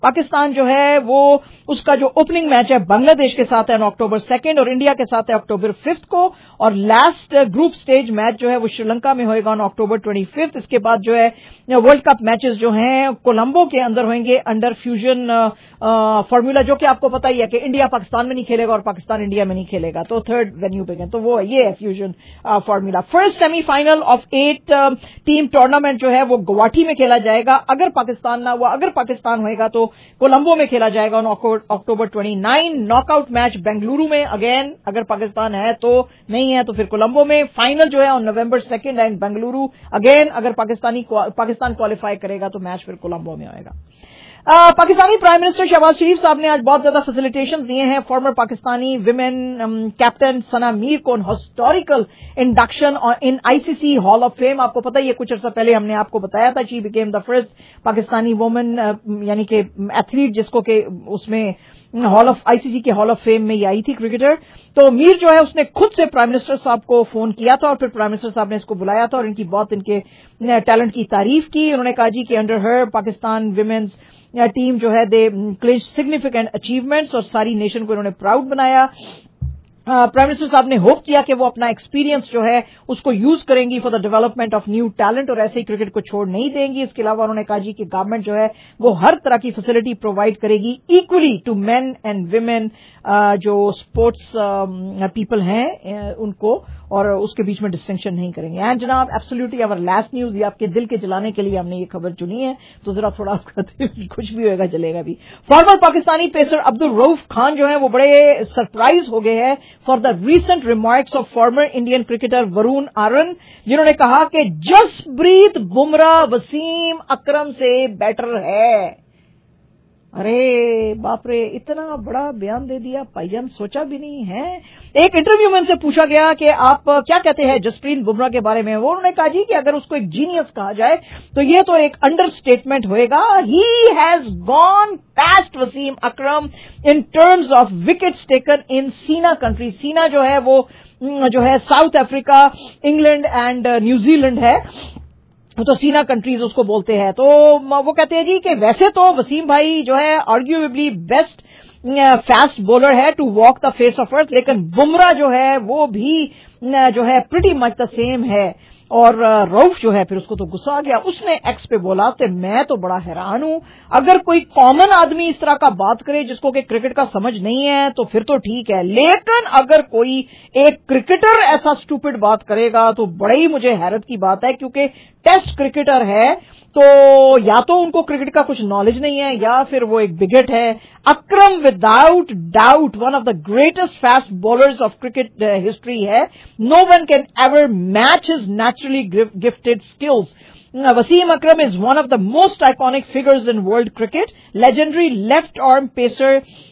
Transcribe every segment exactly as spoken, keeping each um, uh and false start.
پاکستان جو ہے وہ اس کا جو اوپننگ میچ ہے بنگلہ دیش کے ساتھ ہے اکتوبر سیکنڈ اور انڈیا کے ساتھ ہے اکتوبر ففتھ کو, اور لاسٹ گروپ سٹیج میچ جو ہے وہ شری لنکا میں ہوئے گا آن اکتوبر ٹوئنٹی ففتھ. اس کے بعد جو ہے ورلڈ کپ میچز جو ہیں کولمبو کے اندر ہوئیں گے انڈر فیوژن فارمولا, جو کہ آپ کو پتا ہی ہے کہ انڈیا پاکستان میں نہیں کھیلے گا اور پاکستان انڈیا میں نہیں کھیلے گا, تو تھرڈ وینیو پہ گئے, تو وہ یہ ہے fusion formula. First semi final of eight team tournament جو ہے وہ گواٹھی میں کھیلا جائے گا. اگر پاکستان نہ ہوا, اگر پاکستان ہوئے گا تو کولمبو میں کھیلا جائے گا October twenty nine. Knock out match Bengaluru میں, اگین اگر پاکستان ہے تو, نہیں ہے تو پھر کولمبو میں. فائنل جو ہے on November second and Bengaluru, again اگر پاکستانی پاکستان کوالیفائی کرے گا تو میچ پھر کولمبو میں آئے گا. Uh, Pakistani prime minister Shehbaz Sharif صاحب نے آج بہت زیادہ فیسیلیٹیشن دیے ہیں former Pakistani women captain Sana Mir کو historical induction in I C C hall of fame. آپ کو پتہ ہی ہے کچھ عرصہ پہلے ہم نے آپ کو بتایا تھا, she became the first Pakistani woman یعنی کہ ایتھلیٹ جس کو کہ اس میں ہال آف آئی سی سی کے ہال آف فیم میں یہ آئی تھی کرکٹر. تو میر جو ہے اس نے خود سے پرائم منسٹر صاحب کو فون کیا تھا اور پھر پرائم منسٹر صاحب نے اس کو بلایا تھا اور ان کی بہت ان کے ٹیلنٹ کی تعریف کی. انہوں نے کہا جی کہ under her Pakistan women's team جو ہے دے کلچ سگنیفیکینٹ اچیومنٹس اور ساری نیشن کو انہوں نے پراؤڈ بنایا. پرائم منسٹر صاحب نے ہوپ کیا کہ وہ اپنا ایکسپیرینس جو ہے اس کو یوز کریں گی for the development of new talent اور ایسے ہی کرکٹ کو چھوڑ نہیں دیں گی. اس کے علاوہ انہوں نے کہا جی کہ گورنمنٹ جو ہے وہ ہر طرح کی فیسلٹی پرووائڈ کرے گی equally to men and women جو اسپورٹس پیپل ہیں ان کو, اور اس کے بیچ میں ڈسٹنکشن نہیں کریں گے. اینڈ جناب ایبسلیوٹلی اور لاسٹ نیوز, یہ آپ کے دل کے جلانے کے لیے ہم نے یہ خبر چنی ہے تو ذرا تھوڑا آپ کا دل کچھ بھی ہوئے گا جلے گا بھی. فارمر پاکستانی پیسر عبدالرؤف خان جو ہے وہ بڑے سرپرائز ہو گئے ہیں for the recent remarks of former Indian cricketer Varun Aaron, جنہوں نے کہا کہ جسپریت بمراہ وسیم اکرم سے بیٹر ہے. ارے باپ رے, اتنا بڑا بیان دے دیا بھائی جان, سوچا بھی نہیں ہے. ایک انٹرویو میں ان سے پوچھا گیا کہ آپ کیا کہتے ہیں جسپریت بمراہ کے بارے میں, وہ انہوں نے کہا جی کہ اگر اس کو ایک جینیس کہا جائے تو یہ تو ایک انڈر اسٹیٹمنٹ ہوئے گا. He has gone past Wasim Akram in terms of wickets taken in SENA country. SENA جو ہے وہ جو ہے South Africa, England and New Zealand ہے, تو سینا کنٹریز اس کو بولتے ہیں. تو وہ کہتے ہیں جی کہ ویسے تو وسیم بھائی جو ہے آرگیویبلی بیسٹ فاسٹ بولر ہے to walk the face of earth, لیکن بمراہ جو ہے وہ بھی جو ہے پریٹی مچ دا سیم ہے. اور روف جو ہے پھر اس کو تو غصہ آ گیا, اس نے ایکس پہ بولا کہ میں تو بڑا حیران ہوں, اگر کوئی کامن آدمی اس طرح کا بات کرے جس کو کہ کرکٹ کا سمجھ نہیں ہے تو پھر تو ٹھیک ہے, لیکن اگر کوئی ایک کرکٹر ایسا اسٹوپڈ بات کرے گا تو بڑے ہی مجھے حیرت کی بات ہے, کیونکہ ٹیسٹ کرکٹر ہے تو یا تو ان کو کرکٹ کا کچھ نالج نہیں ہے یا پھر وہ ایک بگٹ ہے. Akram without doubt one of the greatest fast bowlers of cricket history ہے. No one can ever match his naturally gifted skills. Wasim Akram is one of the most iconic figures in world cricket. Legendary left arm pacer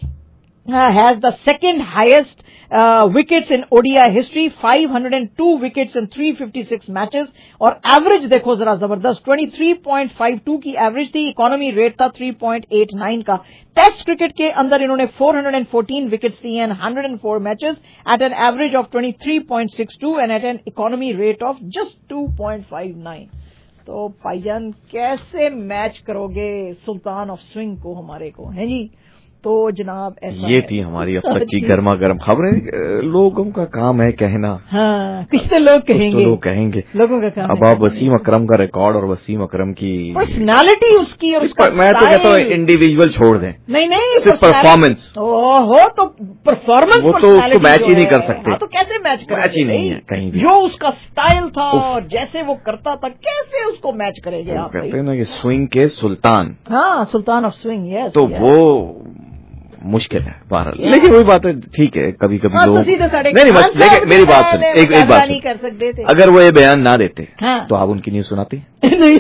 uh, has the second highest uh, wickets in O D I history, five hundred two wickets in three hundred fifty-six matches. اور average دیکھو ذرا زبردست twenty-three point five two کی average تھی, economy rate تھا three point eight nine کا. Test cricket کے اندر انہوں نے four hundred fourteen وکٹس دی ہیں one hundred four matches at an average of twenty-three point six two and at an economy rate of just two point five nine. تو بھائی جان کیسے میچ کرو گے سلطان آف سوئنگ کو ہمارے کو, ہیں جی. تو جناب ایسا یہ تھی ہماری اب تک کی گرما گرم خبریں. لوگوں کا کام ہے کہنا, ہاں کچھ تو لوگ کہیں گے, لوگ کہیں گے لوگوں کا کام. اب آپ وسیم اکرم کا ریکارڈ اور وسیم اکرم کی پرسنالٹی اس کی اور اس کا میں تو کہتا ہوں انڈیویجول چھوڑ دیں, نہیں نہیں صرف پرفارمنس ہو تو پرفارمنس وہ تو اس کو میچ ہی نہیں کر سکتے. تو کیسے میچ کر میچ ہی نہیں ہے کہیں بھی. جو اس کا سٹائل تھا اور جیسے وہ کرتا تھا کیسے اس کو میچ کرے گے آپ. کہتے ہیں نا یہ سوئنگ کے سلطان, ہاں سلطان آف سوئنگ, یس. تو وہ مشکل ہے بہرحال, لیکن وہی بات ہے ٹھیک ہے کبھی کبھی لوگ نہیں بس. لیکن میری بات سن, ایک ایک بات نہیں کر سکتے تھے, اگر وہ یہ بیان نہ دیتے تو آپ ان کی نیوز سناتے نہیں.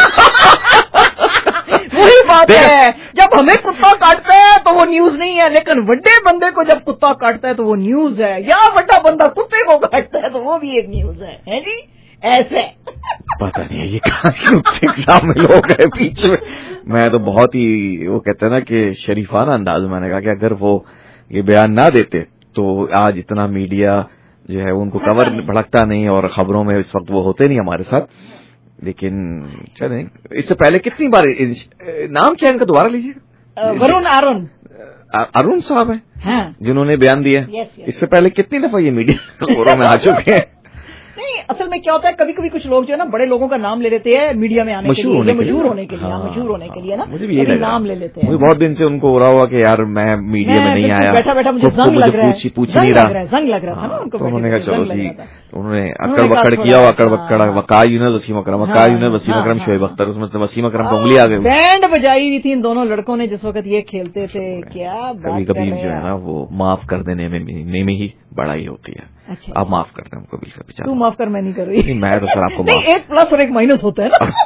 وہی بات ہے, جب ہمیں کتا کاٹتا ہے تو وہ نیوز نہیں ہے, لیکن بڑے بندے کو جب کتا کاٹتا ہے تو وہ نیوز ہے, یا بڑا بندہ کتے کو کاٹتا ہے تو وہ بھی ایک نیوز ہے, ہے جی. ایسے پتہ نہیں ہے یہ کہاں میں لوگ ہیں پیچھے میں. میں تو بہت ہی وہ کہتے ہیں نا کہ شریفانہ انداز میں نے کہا کہ اگر وہ یہ بیان نہ دیتے تو آج اتنا میڈیا جو ہے ان کو کور بھڑکتا نہیں اور خبروں میں اس وقت وہ ہوتے نہیں ہمارے ساتھ. لیکن چلیں, اس سے پہلے کتنی بار نام کیا ان کا دوبارہ لیجیے. वरुण आरुण अरुण साहब हैं, हाँ, जिन्होंने बयान दिया। yes, yes. इससे पहले कितनी दफा ये मीडिया खबरों में आ चुके हैं। नहीं, असल में क्या होता है, कभी कभी कुछ लोग जो है ना बड़े लोगों का नाम ले लेते हैं मीडिया में आने के लिए, होने मशहूर होने के लिए, हाँ, मशहूर होने के लिए ना, मुझे भी यही नाम ले लेते हैं। मुझे बहुत दिन से उनको हो रहा हुआ कि यार मैं मीडिया में नहीं आया, बैठा बैठा मुझे जंग लग रहा है, पूछ नहीं रहा, जंग लग रहा था ना उनको। तो उन्होंने कहा चलो जी, उन्होंने अकड़ बकड़ किया, अकड़ बकड़ वका यूनिस वसीम अकरम, वका यूनिस वसीम अकरम शोएब अख्तर, उसमें से वसीम अकरम को उंगली आ गई। बैंड बजाई हुई थी इन दोनों लड़कों ने जिस वक्त ये खेलते थे। क्या कभी कभी जो है ना वो माफ कर देने में में ही बड़ाई होती है। अच्छा, आप माफ करते हैं हमको बिल्कुल। तू माफ कर, मैं नहीं कर रही। मैं तो सर आपको नहीं, एक प्लस और एक माइनस होता है ना।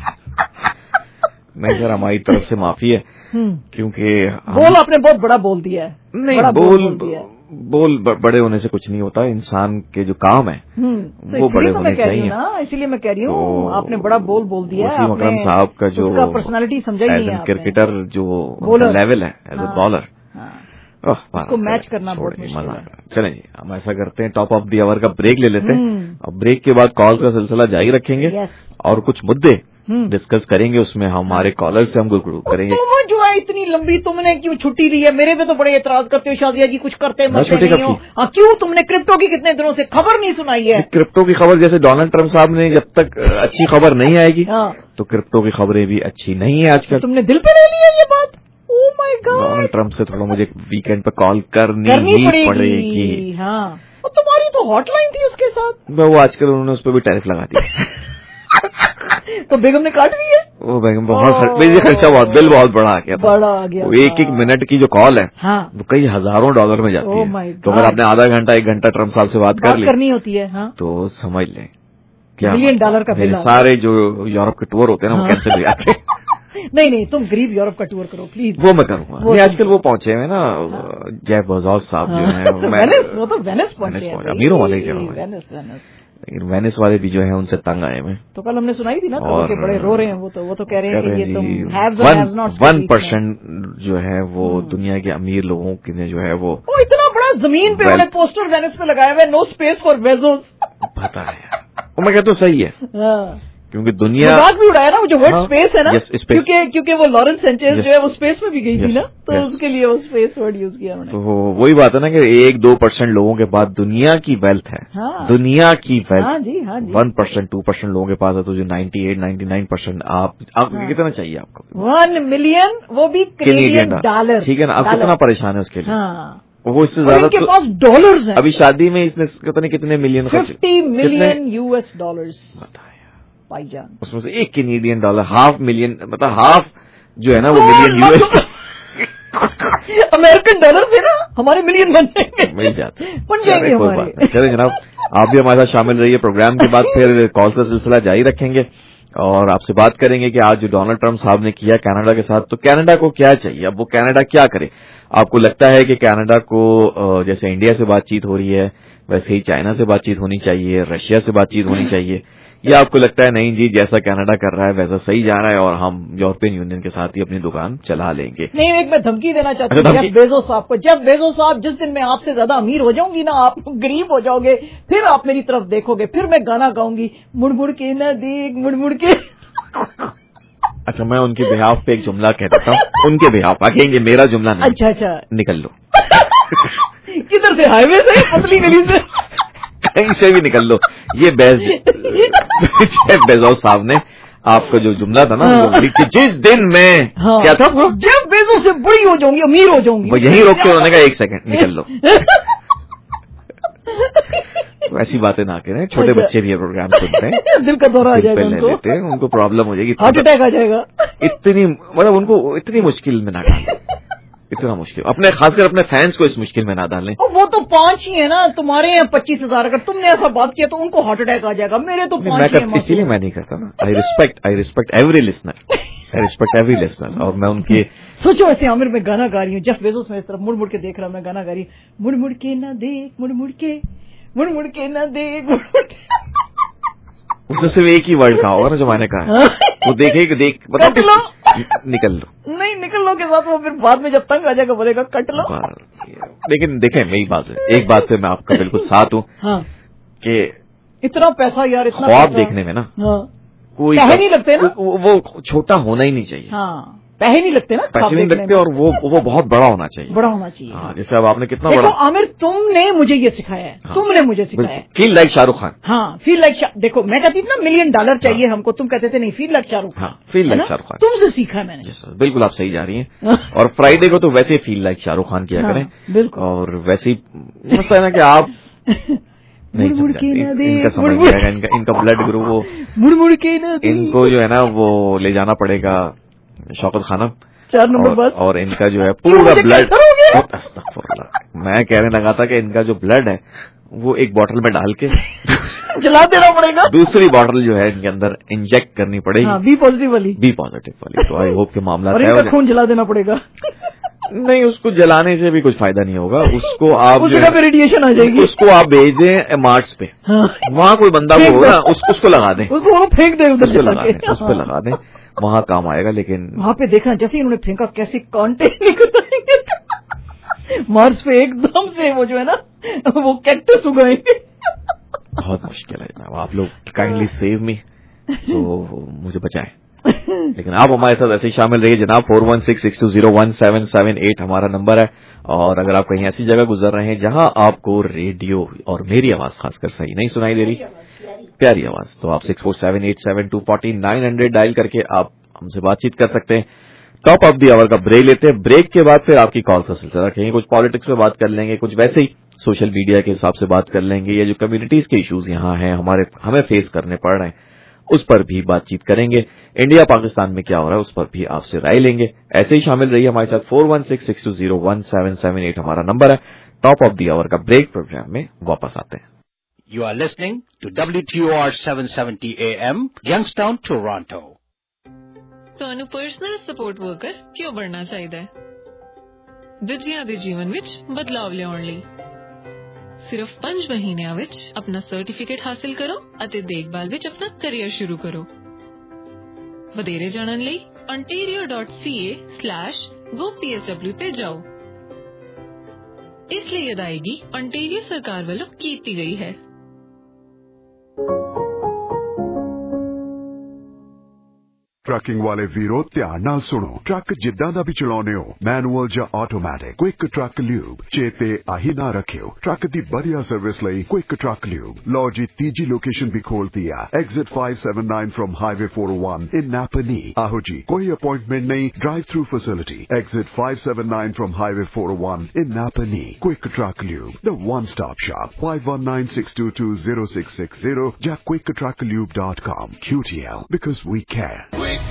नहीं सर, हमारी तरफ से माफी है, क्योंकि बोल आपने बहुत बड़ा बोल दिया है। नहीं, बोल बोल बड़े होने से कुछ नहीं होता, इंसान के जो काम है वो बड़े होने चाहिए ना, इसीलिए मैं कह रही हूँ आपने बड़ा बोल बोल दिया। वसीम अकरम साहब का जो पर्सनालिटी समझा ही नहीं, क्रिकेटर जो लेवल है एज ए बॉलर, उसको मैच करना बहुत मुश्किल है। चलें जी, हम ऐसा करते हैं, टॉप ऑफ द आवर का ब्रेक ले लेते हैं, और ब्रेक के बाद कॉल्स का सिलसिला जारी रखेंगे और कुछ मुद्दे डिस्कस करेंगे, उसमें हमारे कॉलर से हम गुफ्तगू करेंगे। तुम जो है इतनी लंबी, तुमने क्यों छुट्टी ली है? मेरे पे तो बड़े एतराज करते हो शादिया जी, कुछ करते मत नहीं हो। हाँ, क्यों तुमने क्रिप्टो की कितने दिनों से खबर नहीं सुनाई है? क्रिप्टो की खबर जैसे डोनाल्ड ट्रंप साहब ने, जब तक अच्छी खबर नहीं आएगी तो क्रिप्टो की खबरें भी अच्छी नहीं है आजकल। तुमने दिल पे ले लिया ये बात? Oh my god, Donald Trump से थोड़ा मुझे वीकेंड पे कॉल करनी, करनी ही पड़ेगी, पड़ेगी। हाँ, और तुम्हारी तो हॉटलाइन थी उसके साथ। वो आजकल उन्होंने उस पर भी टैरिफ लगा दिया। तो बेगम ने काट ली है। वो बेगम बहुत खर्चा, बहुत बिल बहुत बड़ा आ गया, बड़ा आ गया। वो एक एक मिनट की जो कॉल है हाँ, वो कई हजारों डॉलर में जाती oh है। तो अगर आपने आधा घंटा एक घंटा ट्रंप साहब से बात कर ली करनी होती है, हाँ, तो समझ लें क्या मिलियन डॉलर का बिल। सारे जो यूरोप के टूर होते हैं ना वो कैंसिल हो जाते हैं। नहीं नहीं, तुम गरीब यूरोप का टूर करो प्लीज। वो मैं करूंगा। आजकल वो पहुंचे हुए ना जैफ बेज़ोस साहब जो है, वो तो वेनिस पहुंचे, अमीरों वाले लेकिन वेनिस वाले भी जो है उनसे तंग आए हुए। तो कल हमने सुनाई थी ना, तो के बड़े रो रहे हैं वो तो वो तो कह रहे हैं कि ये तुम हैव्स और हैव्स नॉट, वन परसेंट जो है वो दुनिया के अमीर लोगों के ने जो है वो वो इतना बड़ा जमीन पे उन्होंने पोस्टर वेनिस पे लगाया हुआ है, नो स्पेस फॉर बेज़ोस। पता है, वो मैं कहता हूँ सही है, क्योंकि दुनिया मजाक भी उड़ाया ना, वो जो वर्ड स्पेस है ना, yes, क्योंकि क्योंकि वो लॉरेंस सेंचेज yes, जो है वो स्पेस में भी गई yes, थी ना, तो yes, उसके लिए वो स्पेस वर्ड यूज किया उन्होंने। तो वही बात है ना कि एक दो परसेंट लोगों के पास दुनिया की वेल्थ है। हाँ, दुनिया की वेल्थ, हाँ जी, हाँ जी, वन परसेंट टू परसेंट लोगों के पास है, तो जो ninety eight ninety nine percent आप आप हाँ, कितना चाहिए आपको? वन मिलियन, वो भी कैनेडियन डॉलर। ठीक है ना, आप कितना परेशान है उसके लिए? हाँ, वो इससे ज्यादा इनके पास डॉलर्स हैं। अभी शादी में इसने पता नहीं कितने million, fifty million US dollars भाईजान, उसमें से एक कैनेडियन डॉलर, हाफ मिलियन, मतलब हाफ जो है ना वो मिलियन यूएस अमेरिकन डॉलर से ना हमारे मिलियन बन जाएंगे, मिल जाते बन जाएंगे हमारे। चलिए जनाब, आप भी हमारे साथ शामिल रहिए। प्रोग्राम के बाद फिर कॉल का सिलसिला जारी रखेंगे और आपसे बात करेंगे कि आज जो डोनाल्ड ट्रंप साहब ने किया कनाडा के साथ, तो कनाडा को क्या चाहिए, अब वो कनाडा क्या करे? आपको लगता है कि कनाडा को जैसे इंडिया से बातचीत हो रही है वैसे ही चाइना से बातचीत होनी चाहिए, रशिया से बातचीत होनी चाहिए, या आपको लगता है नहीं जी जैसा कनाडा कर रहा है वैसा सही जा रहा है और हम यूरोपियन यूनियन के साथ ही अपनी दुकान चला लेंगे? नहीं, एक मैं धमकी देना चाहती हूँ जेफ बेज़ोस साहब को। जेफ बेज़ोस साहब, जिस दिन मैं आपसे ज्यादा अमीर हो जाऊंगी ना, आप गरीब हो जाओगे, फिर आप मेरी तरफ देखोगे, फिर मैं गाना गाऊंगी, मुड़ मुड़ के न देख मुड़ मुड़ के। अच्छा, मैं उनके बिहाफ पे एक जुमला कह देता हूँ, उनके बिहाफ आगे, मेरा जुमला नहीं। अच्छा अच्छा, निकल लो। किधर से? हाईवे से, पतली गली से, कहीं से भी निकल लो। ये जेफ बेज़ोस साहब ने आपका जो जुमला था ना, हाँ, कि जिस दिन मैं, हाँ, क्या था वो, जेफ बेज़ोस से बड़ी हो जाऊंगी, अमीर हो जाऊंगी, वो यहीं रोक के उन्होंने कहा एक सेकंड निकल लो। तो ऐसी बातें ना करें, छोटे अच्छा, बच्चे भी ये प्रोग्राम सुनते हैं, दिल का दौरा आ जाएगा उनको, लेते हैं, उनको प्रॉब्लम हो जाएगी, हार्ट अटैक आ जाएगा। इतनी मतलब उनको इतनी मुश्किल में ना डालें, इतना मुश्किल, अपने खासकर अपने फैंस को इस मुश्किल में ना डालें। वो तो पांच ही है ना, तुम्हारे यहाँ पच्चीस हजार, अगर तुमने ऐसा बात किया तो उनको हार्ट अटैक आ जाएगा, मेरे तो पांच ही हैं। इसीलिए मैं नहीं करता ना, I respect I respect every listener, I respect every listener, और मैं उनके सोचो ऐसे आमिर में गाना गा रही हूँ, जेफ बेज़ोस मेरी तरफ मुड़ मुड़ के देख रहा, मैं गाना गा रही, मुड़ मुड़ के ना देख मुड़ मुड़ के, मुड़ मुड़ के ना देख मुड़ मुड़ के। उसने सिर्फ एक ही वर्ड कहा होगा ना जो मैंने कहा, वो देखे कि देख कट लो, निकल लो। नहीं, निकल लो के साथ वो फिर बाद में जब तंग आ जाएगा बोलेगा कट लो। लेकिन देखें, मेरी बात है, एक बात पे मैं आपका बिल्कुल साथ हूँ, हाँ, कि इतना पैसा यार, इतना ख्वाब देखने में ना, हाँ, कोई नहीं लगते ना, वो छोटा होना ही नहीं चाहिए। हाँ, पैसे नहीं लगते ना, पैसे नहीं लगते और वो वो बहुत बड़ा होना चाहिए, बड़ा होना चाहिए। हाँ, जैसे अब आपने कितना देखो बड़ा। आमिर तुमने मुझे ये सिखाया है, हाँ, तुमने मुझे सिखाया है। Feel like Shahrukh Khan. हाँ, फील लाइक, देखो मैं कहती थी ना मिलियन डॉलर चाहिए हमको, तुम कहते थे नहीं फील लाइक शाहरुख खान। हाँ, फील लाइक शाहरुख खान तुमसे सीखा है मैंने। yes, बिल्कुल आप सही जा रही हैं। और फ्राइडे को तो वैसे फील लाइक शाहरुख खान किया करें, बिल्कुल। और वैसे ही मस्त है ना कि आप नहीं मुड़ के ना दे, इनका समझ नहीं आएगा, इनका इनका ब्लड ग्रुप वो मुड़ मुड़ के ना दे, इनको जो है ना वो ले जाना पड़ेगा शौकत खाना चार नंबर बस। और इनका जो है पूरा ब्लड, मैं कहने लगा था कि इनका जो ब्लड है वो एक बोतल में डाल के जला देना पड़ेगा, दूसरी बोतल जो है इनके अंदर इंजेक्ट करनी पड़ेगी, हाँ, बी पॉजिटिव वाली, बी पॉजिटिव वाली। तो आई होप के मामला और इनका खून जला देना पड़ेगा। नहीं, उसको जलाने से भी कुछ फायदा नहीं होगा, उसको आप उस जगह पे रेडिएशन आ जाएगी, उसको आप भेज दें मार्स पे, हाँ, वहाँ कोई बंदा वो होगा उस, उसको लगा दें, उसको वो फेंक दे उधर, उसको लगा दें, उस पे लगा दें, वहाँ काम आएगा। लेकिन वहाँ पे देखना जैसे इन्होंने फेंका कैसे कांटे निकलेंगे मार्स पे एकदम से, वो जो है ना वो कैक्टस उगाएंगे। बहुत मुश्किल है जनाब, आप लोग काइंडली सेव मी, तो मुझे बचाएं। लेकिन आप हमारे साथ ऐसे ही शामिल रहिए जनाब। Four one six six two zero one seven seven eight हमारा नंबर है, और अगर आप कहीं ऐसी जगह गुजर रहे हैं जहां आपको रेडियो और मेरी आवाज खासकर सही नहीं सुनाई दे रही, प्यारी आवाज, तो आप six four seven eight seven two forty nine hundred dial करके आप हमसे बातचीत कर सकते हैं। टॉप ऑफ दी आवर का ब्रेक लेते हैं, ब्रेक के बाद फिर आपकी कॉल्स का सिलसिला रखेंगे, कुछ पॉलिटिक्स पे बात कर लेंगे, कुछ वैसे ही सोशल मीडिया के हिसाब से बात कर लेंगे, या जो कम्युनिटीज के इश्यूज यहाँ हैं हमारे हमें फेस करने पड़ रहे हैं उस पर भी बातचीत करेंगे। इंडिया पाकिस्तान में क्या हो रहा है उस पर भी आपसे राय लेंगे। ऐसे ही शामिल रहिए हमारे साथ। Four one six six two zero one seven seven eight हमारा नंबर है। टॉप ऑफ दी आवर का ब्रेक प्रोग्राम में वापस आते हैं। You are listening to W T O R seven seventy A M, Youngstown, Toronto. ਤੁਹਾਨੂੰ personal support worker ਕਿਉਂ ਬਣਨਾ ਚਾਹੀਦਾ ਹੈ? ਵਿਦਿਆ ਦੇ ਜੀਵਨ ਵਿੱਚ ਬਦਲਾਵ ਲਿਆਉਣ ਲਈ ਸਿਰਫ ਪੰਜ ਮਹੀਨਿਆਂ ਵਿੱਚ ਆਪਣਾ ਸਰਟੀਫਿਕੇਟ ਹਾਸਲ ਕਰੋ ਅਤੇ ਦੇਖਭਾਲ ਵਿੱਚ ਆਪਣਾ ਕੈਰੀਅਰ ਸ਼ੁਰੂ ਕਰੋ। ਵਧੇਰੇ ਜਾਣਨ ਲਈ ontario dot c a slash go p s w ਤੇ ਜਾਓ। ਇਸ ਲਈ ਅਦਾਇਗੀ ontario ਸਰਕਾਰ ਵੱਲੋਂ ਕੀਤੀ ਗਈ ਹੈ। ਟਰੱਕਿੰਗ ਵਾਲੇ ਵੀਰੋ ਧਿਆਨ ਨਾਲ ਸੁਣੋ, ਟਰੱਕ ਜਿੱਦਾਂ ਦਾ ਵੀ ਚਲਾਉਨੇ ਹੋ, ਮੈਨੂਅਲ ਜਾਂ ਆਟੋਮੈਟਿਕ, ਕੁਇਕ ਟਰੱਕ ਲਿਊਬ ਚੇਤੇ ਆਹੀ ਨਾ ਰੱਖਿਓ। ਟਰੱਕ ਦੀ ਵਧੀਆ ਸਰਵਿਸ ਲਈ ਕੁਇਕ ਟਰੱਕ ਲਿਊਬ। ਲਓ ਜੀ ਤੀਜੀ ਲੋਕੇਸ਼ਨ ਵੀ ਖੋਲਤੀ ਆ, exit five seventy-nine from highway four oh one in Napanee. ਆਹੋ ਜੀ, ਕੋਈ ਅਪਾਇੰਟਮੈਂਟ ਨਹੀਂ, drive through facility. Exit five seventy-nine from highway four oh one in Napanee. Quick truck lube, the one stop shop. five one nine six two two zero six six zero ਜਾਂ quick truck lube dot com। Q T L, because we care.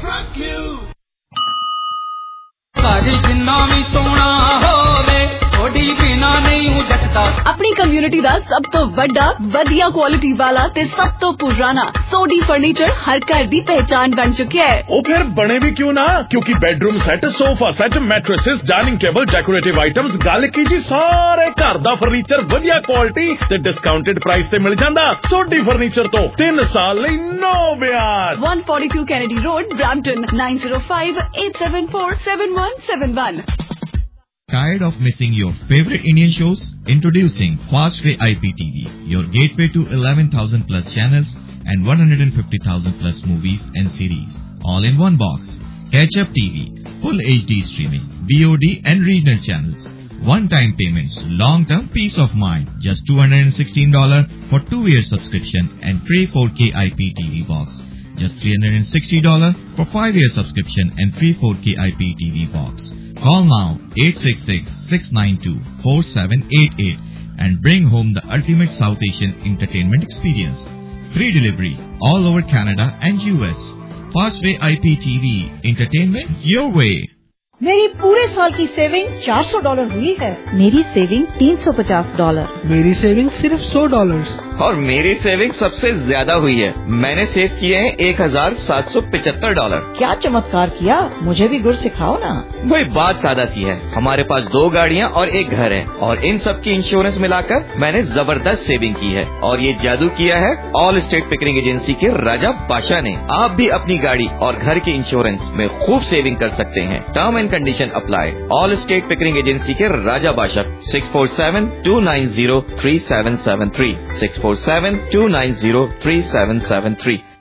ਸਾਡੀ ਜਿੰਨਾ ਵੀ ਸੋਹਣਾ ਹੋਵੇ ਥੋੜੀ ਬਿਨਾ ਨਹੀਂ ਜੱਟਦਾ। ਆਪਣੀ community ਦਾ ਸਭ ਤੋਂ ਵੱਡਾ ਵਧੀਆ ਕੁਆਲਿਟੀ ਵਾਲਾ ਤੇ ਸਭ ਤੋਂ ਪੁਰਾਣਾ ਸੋਡੀ ਫਰਨੀਚਰ ਹਰ ਘਰ ਦੀ ਪਹਿਚਾਨ ਬਣ ਚੁੱਕਿਆ ਹੈ। ਉਹ ਫਿਰ ਬਣੇ ਵੀ ਕਿਉਂ ਨਾ, ਕਿਉਂਕਿ bedroom set, sofa set, mattresses, dining table, decorative items, ਗੱਲ ਕੀ ਜੀ ਸਾਰੇ ਘਰ ਦਾ ਫਰਨੀਚਰ ਵਧੀਆ ਕੁਆਲਿਟੀ ਤੇ ਡਿਸਕਾਊਂਟਡ ਪ੍ਰਾਈਸ ਤੇ ਮਿਲ ਜਾਂਦਾ। ਸੋਡੀ ਫਰਨੀਚਰ ਤੋਂ ਤਿੰਨ ਸਾਲ ਲਈ ਨੋ ਵਿਆਜ। one forty-two Kennedy Road, Brampton, nine zero five eight seven four seven one seven one. Tired of missing your favorite Indian shows? Introducing Fastway I P T V, your gateway to eleven thousand plus channels and one hundred fifty thousand plus movies and series, all in one box. Catch Up T V, full H D streaming, V O D and regional channels. One-time payments, long-term peace of mind. Just two hundred sixteen dollars for two-year subscription and free four K I P T V box. Just three hundred sixty dollars for five-year subscription and free four K I P T V box. Call now eight six six, six nine two, four seven eight eight and bring home the ultimate South Asian entertainment experience. Free delivery all over Canada and U S. Fastway I P T V, entertainment your way. मेरी पूरे साल की saving चार सौ dollar हुई है। मेरी saving तीन सौ पचास डॉलर। मेरी सेविंग सिर्फ सौ डॉलर। और मेरी सेविंग सबसे ज्यादा हुई है, मैंने सेव किए हैं एक हजार सात सौ पिछहत्तर डॉलर। क्या चमत्कार किया, मुझे भी गुर सिखाओ ना। वही बात सादा सी है, हमारे पास दो गाड़ियाँ और एक घर है और इन सब की इंश्योरेंस मिलाकर मैंने जबरदस्त सेविंग की है। और ये जादू किया है ऑल स्टेट पिकरिंग एजेंसी के राजा बादशाह ने। आप भी अपनी गाड़ी और घर के इंश्योरेंस में खूब सेविंग कर सकते हैं। Term and condition apply. Allstate Pickering agency के Raja Badshah, six four seven two nine zero three seven seven three, six four seven two nine zero three seven seven three.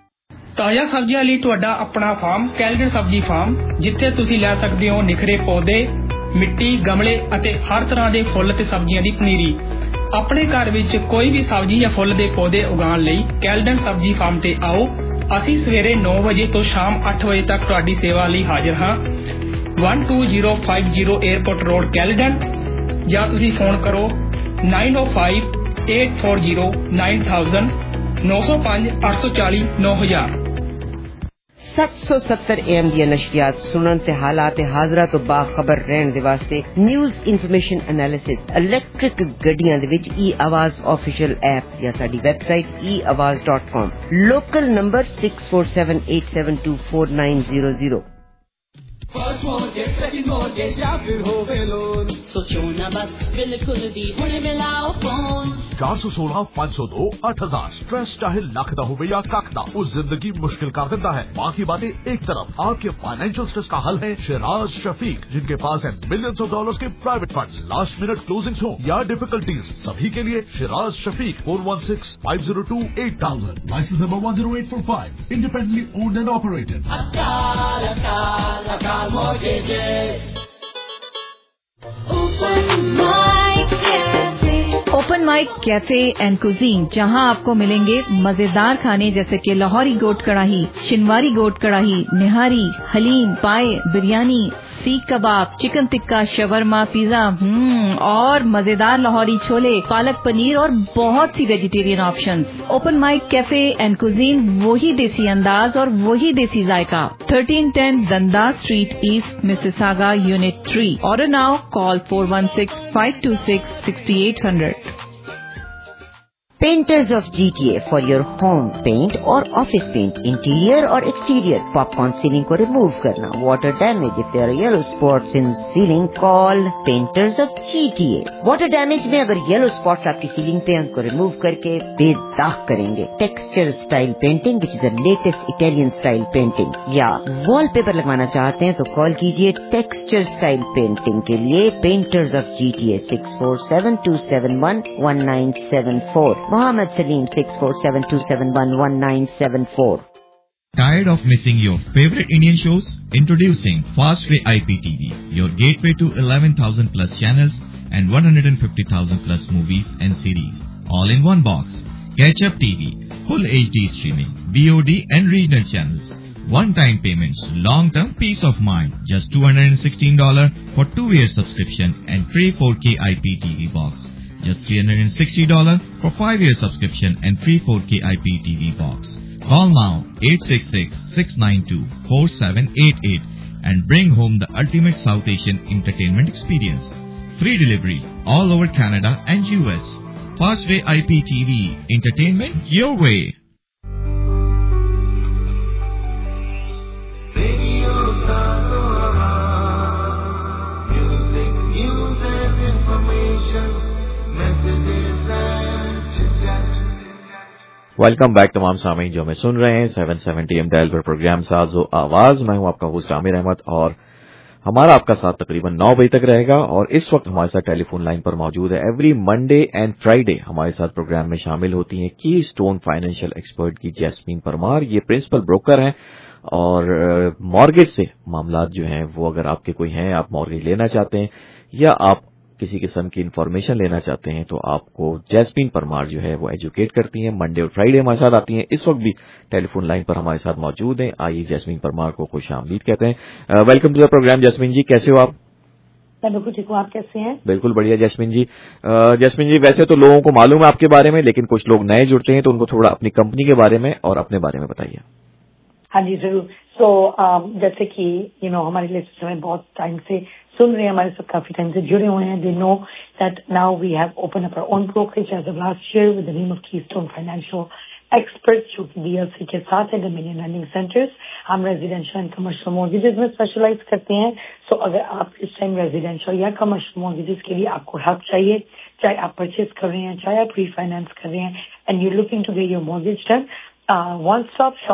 ਤਾਜ਼ਾ ਸਬਜ਼ੀਆਂ ਲਈ ਤੁਹਾਡਾ ਆਪਣਾ ਫਾਰਮ ਕੈਲਡਨ ਸਬਜ਼ੀ ਫਾਰਮ, ਜਿੱਥੇ ਤੁਸੀਂ ਲੈ ਸਕਦੇ ਹੋ ਨਿਖਰੇ ਪੌਦੇ, ਮਿੱਟੀ, ਗਮਲੇ ਅਤੇ ਹਰ ਤਰ੍ਹਾਂ ਦੇ ਫੁੱਲ ਤੇ ਸਬਜ਼ੀਆਂ ਦੀ ਪਨੀਰੀ। ਆਪਣੇ ਘਰ ਵਿੱਚ ਕੋਈ ਵੀ ਸਬਜ਼ੀ ਜਾਂ ਫੁੱਲ ਦੇ ਪੌਦੇ ਉਗਾਉਣ ਲਈ ਕੈਲਡਨ ਸਬਜ਼ੀ ਫਾਰਮ ਤੇ ਆਓ। ਅਸੀਂ ਸਵੇਰੇ ਨੌ ਵਜੇ ਤੋਂ ਸ਼ਾਮ ਅੱਠ ਵਜੇ ਤੱਕ ਤੁਹਾਡੀ ਸੇਵਾ ਲਈ ਹਾਜ਼ਰ ਹਾਂ। one two zero five zero airport road Caledon, ਜਾਂ ਤੁਸੀਂ ਫੋਨ ਕਰੋ nine oh five eight four zero nine thousand ਨੌ ਸੌ ਪੰਜ ਅੱਠ ਸੌ ਚਾਲੀ ਨੌ ਹਜ਼ਾਰ। سات سو ستر اے ایم دی نشریات سنن تے حالات حاضرہ تو باخبر رہن دے واسطے نیوز انفارمیشن انالیسس الیکٹرک گڈیاں دے وچ ای آواز آفیشیل ایپ یا ساڈی website e Awaz dot com, local number six four seven eight seven two four nine zero zero۔ First market second market یا پھر ہووے لون، سوچو نہ بس بالکل بھی ہن ملاؤ فون۔ چار سو سولہ پانچ سو دو آٹھ ہزار سٹریس چاہے لاکھ دا ہوئے یا کاک دا، وہ زندگی مشکل کر دیتا ہے۔ باقی باتیں ایک طرف، آپ کے فائنینشیل سٹریس کا حل ہے شراز شفیق، جن کے پاس ہے ملینز آف ڈالرز کے private funds, last minute closings ہوں یا ڈیفیکلٹیز، سبھی کے لیے Shiraz Shafiq four one six five zero two eight thousand، license number one zero eight four five، independently owned and operated. Akal Akal Akal mortgages. Open mic cafe and cuisine, جہاں آپ کو ملیں گے مزیدار کھانے جیسے کہ لاہوری گوٹ کڑاہی، شنواری گوٹ کڑاہی، nihari, haleem, paye, biryani, seekh kebab, chicken tikka, shawarma, pizza, ہم اور مزیدار لاہوری چھولے، پالک پنیر اور بہت سی vegetarian options. Open mic cafe and cuisine, وہی دیسی انداز اور وہی دیسی ذائقہ۔ Thirteen ten Dundas street east, Mississauga, unit three. Order now, call four one six five two six six eight zero zero۔ Painters of G T A, for your home paint or office paint, interior or exterior, popcorn ceiling ko remove karna, water damage, if there are yellow spots in ceiling, call Painters of G T A. Water damage mein agar yellow spots aapki ceiling pe hain unko remove karke bed daag karenge। Texture style painting, which is the latest Italian style painting, ya wallpaper lagwana chahte hain to call kijiye Texture style painting ke liye Painters of G T A six four seven two seven one one nine seven four। Mohammed Salim six four seven two seven one one nine seven four۔ Tired of missing your favorite Indian shows? Introducing Fastway I P T V, your gateway to eleven thousand plus channels and one hundred fifty thousand plus movies and series, all in one box. Catch Up T V, full H D streaming, V O D and regional channels. One-time payments, long-term peace of mind. Just two hundred sixteen dollars for two-year subscription and free four K I P T V box. Just three hundred sixty dollars for five-year subscription and free four K I P T V box. Call now eight six six six nine two four seven eight eight and bring home the ultimate South Asian entertainment experience. Free delivery all over Canada and U S. Fastway I P T V, entertainment your way. Welcome back تمام سامعین جو ہمیں سن رہے ہیں seven seventy AM dial پر program ساز و آواز، میں ہوں آپ کا ہوسٹ عامر احمد اور ہمارا آپ کا ساتھ تقریباً نو بجے تک رہے گا۔ اور اس وقت ہمارے ساتھ ٹیلی فون لائن پر موجود ہے ایوری منڈے اینڈ فرائیڈے ہمارے ساتھ پروگرام میں شامل ہوتی ہیں کی اسٹون فائنینشیل ایکسپرٹ کی جیسمین پرمار۔ یہ پرنسپل بروکر ہیں اور مارگیج سے معاملات جو ہیں وہ اگر آپ کے کوئی ہیں، آپ مارگیج لینا چاہتے ہیں یا آپ کسی قسم کی انفارمیشن لینا چاہتے ہیں تو آپ کو جیسمین پرمار جو ہے وہ ایجوکیٹ کرتی ہیں۔ منڈے اور فرائیڈے ہمارے ساتھ آتی ہیں، اس وقت بھی ٹیلی فون لائن پر ہمارے ساتھ موجود ہیں۔ آئیے جیسمین پرمار کو خوش آمدید کہتے ہیں۔ Welcome to the program Jasmine ji, کیسے ہو آپ؟ میں بالکل ٹھیک ہوں، آپ کیسے ہیں؟ بالکل بڑھیا جیسمین جی۔ جیسمین جی ویسے تو لوگوں کو معلوم ہے آپ کے بارے میں، لیکن کچھ لوگ نئے جڑتے ہیں تو ان کو تھوڑا اپنی کمپنی کے بارے میں اور اپنے بارے میں بتائیے۔ ہاں جی ضرور۔ سو جیسے کہ یو نو ہمارے لیے میں بہت ٹائم سے سن رہے ہیں، ہمارے ساتھ کافی ٹائم سے جڑے ہوئے ہیں۔ They know that now we have open up our own brokerage as of last year with the name of Keystone financial expert, جو کہ بی ایل سی کے ساتھ ہے، ڈومینین لرننگ سینٹرز۔ ہم ریزیڈینشیل اینڈ کمرشل مورگیجز میں specialize کرتے ہیں۔ So اگر آپ اس ٹائم ریزیڈینشیل یا کمرشل مورگیجز کے لیے آپ کو ہیلپ چاہیے، چاہے آپ پرچیز کر رہے ہیں، چاہے آپ ری فائنانس کر رہے ہیں، and you looking to get your mortgage done, one stop shop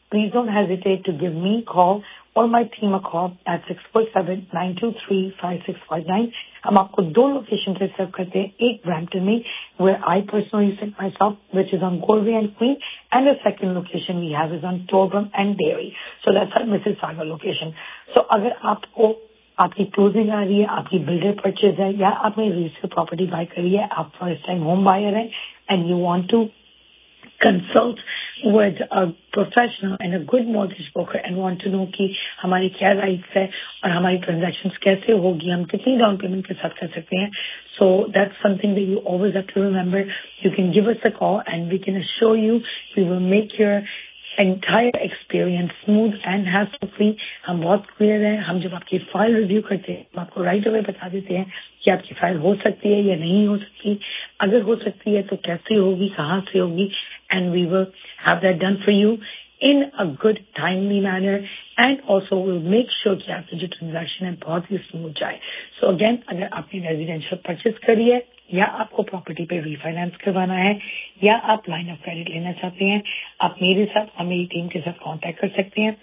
please don't hesitate to give me a call or my team a call at six four seven, nine two three, five six five nine. ہم آپ کو دو location پہ سرو کرتے ہیں, ایک Brampton میں where I personally sit myself, which is on Gorvey and Queen, and the second location we have is on Torbram and Derry. So that's our Mississauga location. So اگر آپ کو آپ کی کلوزنگ آ رہی ہے, آپ کی بلڈر پرچیز ہے, یا آپ نے ریسیل پراپرٹی بائی کری ہے, آپ فرسٹ ٹائم ہوم بائر ہیں and you want to consult with a professional and a good mortgage broker and want to know کہ ہماری کیا رائٹس ہے اور ہماری ٹرانزیکشنز کیسے ہوگی, ہم کتنی ڈاؤن پیمنٹ کے ساتھ کر سکتے ہیں. So that's something that you always have to remember. You can give us a call and we can assure you we will make your entire experience smooth and hassle free. ہم بہت clear ہیں, ہم جب آپ کی file review کرتے ہیں ہم آپ کو رائٹ اوے بتا دیتے ہیں کہ آپ کی فائل ہو سکتی ہے یا نہیں ہو سکتی, اگر ہو سکتی ہے تو کیسے ہوگی, کہاں سے ہوگی, and we will have that done for you in a good timely manner, and also we'll make sure کہ آپ کی جو ٹرانزیکشن ہے بہت ہی اسموتھ جائے. سو اگین اگر آپ نے ریزیڈینشیل پرچیز کری ہے یا آپ کو پراپرٹی پہ ریفائنانس کروانا ہے یا آپ لائن آف کریڈٹ لینا چاہتے ہیں, آپ میرے ساتھ اور میری ٹیم کے ساتھ کانٹیکٹ کر سکتے ہیں.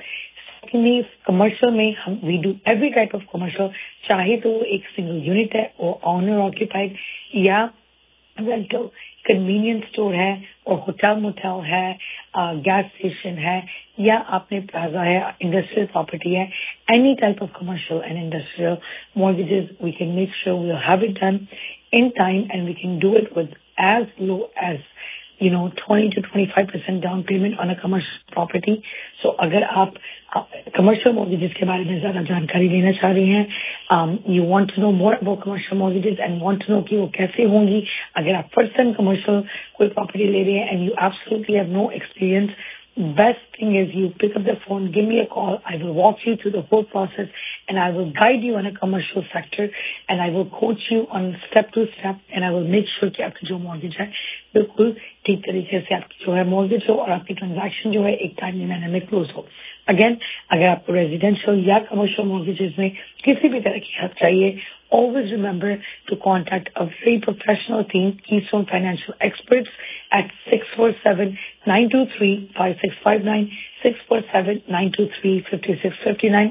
کمرشل میں ہم we do every type of commercial, چاہے تو ایک سنگل یونٹ ہے اور آنر آکوپائڈ, یا رینٹل کنوینئنس اسٹور ہے اور ہوٹل موٹل ہے, گیس اسٹیشن ہے, یا آپ نے پلازا ہے, انڈسٹریل پراپرٹی ہے, any type of commercial and industrial mortgages, we can make sure we'll have it done in time and we can do it with as low as you know twenty to twenty-five percent down payment on a commercial property. So اگر آپ commercial mortgages کے بارے میں زیادہ جانکاری لینا چاہ رہے ہیں, um, you want to know more about commercial mortgages and want to know کہ وہ کیسے ہوں گی, اگر آپ first time commercial کوئی property لے رہے ہیں and you absolutely have no experience, best thing is you pick up the phone, give me a call, I will walk you through the whole process and I will guide you on a commercial sector and I will coach you on step to step and I will make sure کہ آپ کی جو mortgage ہے بالکل ٹھیک طریقے سے آپ کی جو ہے mortgage ہو اور آپ کی ٹرانزیکشن جو ہے ایک ٹائملی مینر میں کلوز ہو. اگین اگر آپ کو ریزیڈینشیل یا کمرشل mortgages میں کسی بھی طرح کی ہیلپ چاہیے, always remember to contact a very professional team, Keystone Financial Experts at six four seven, nine two three, five six five nine, six four seven, nine two three, five six five nine.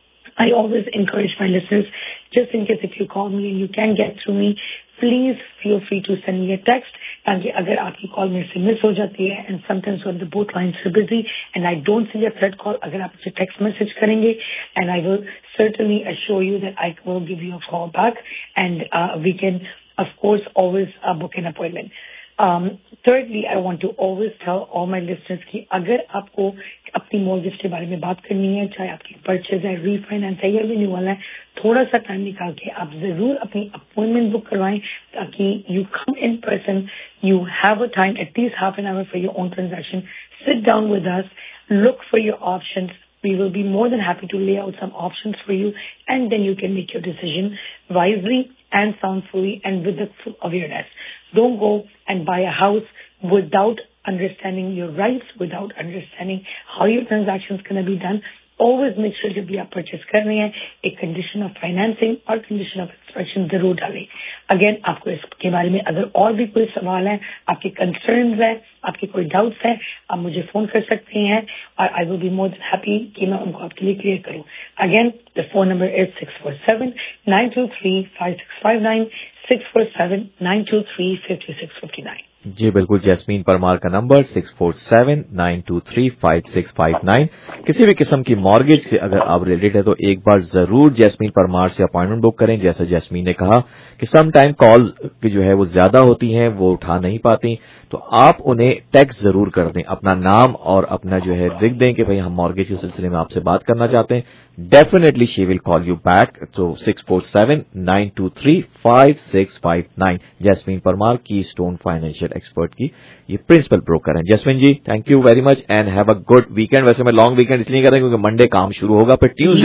I always encourage my listeners, just in case if you call me and you can't get through me, please feel free to send me a text. تاکہ اگر آپ کی کال میرے سے مس ہو جاتی ہے and sometimes when the both lines are busy and I don't see a third call, اگر آپ مجھے ٹیکسٹ میسج کریں گے and I will certainly assure you that I will give you a call back and uh, we can of course always uh, book an appointment. Um, thirdly, I want to always tell all my listeners کہ اگر آپ کو اپنی mortgage کے بارے میں بات کرنی ہے, چاہے آپ کی پرچیز ہے, ری فائنانس ہے یا رینیول ہے, تھوڑا سا ٹائم نکال کے آپ ضرور اپنی اپوائنٹمنٹ بک کروائیں تاکہ you come in person, you have a time at least half an hour for your own transaction, sit down with us, look for your options. We will be more than happy to lay out some options for you and then you can make your decision wisely and soundfully and with the full awareness. Don't go and buy a house without understanding your rights, without understanding how your transaction is going to be done. Always make sure جب بھی آپ purchase کر رہے ہیں ایک condition of financing اور condition of inspection ضرور ڈالیں. اگین آپ کو اس کے بارے میں اگر اور بھی کوئی سوال ہے, آپ کے کنسرنز ہیں, آپ کے کوئی ڈاؤٹس ہیں, آپ مجھے فون کر سکتے ہیں اور آئی will be more than happy کہ میں ان کو آپ کے لیے کلیئر کروں. Again the phone number is six four seven nine two three five six five nine, six four seven nine two three fifty six fifty nine. جی بالکل, Jasmine Parmar کا number six four seven nine two three five six five nine. کسی بھی قسم کی mortgage سے اگر آپ ریلیٹڈ ہے تو ایک بار ضرور جیسمین پرمار سے اپوائنٹمنٹ بک کریں. جیسا جیسمین نے کہا کہ سم ٹائم کالز جو ہے وہ زیادہ ہوتی ہیں, وہ اٹھا نہیں پاتی, تو آپ انہیں ٹیکسٹ ضرور کر دیں, اپنا نام اور اپنا جو ہے لکھ دیں کہ بھائی ہم مارگیج کے سلسلے میں آپ سے بات کرنا چاہتے ہیں. Definitely she will call you back. تو six four seven nine two three five six five nine. Jasmine Parmar Keystone financial expert کی یہ پرنسپل بروکر ہیں. Jasmine ji thank you very much and have a good weekend. ویسے میں long weekend اس لیے کر رہا ہوں کیونکہ منڈے کام شروع ہوگا, پھر ٹیوزڈے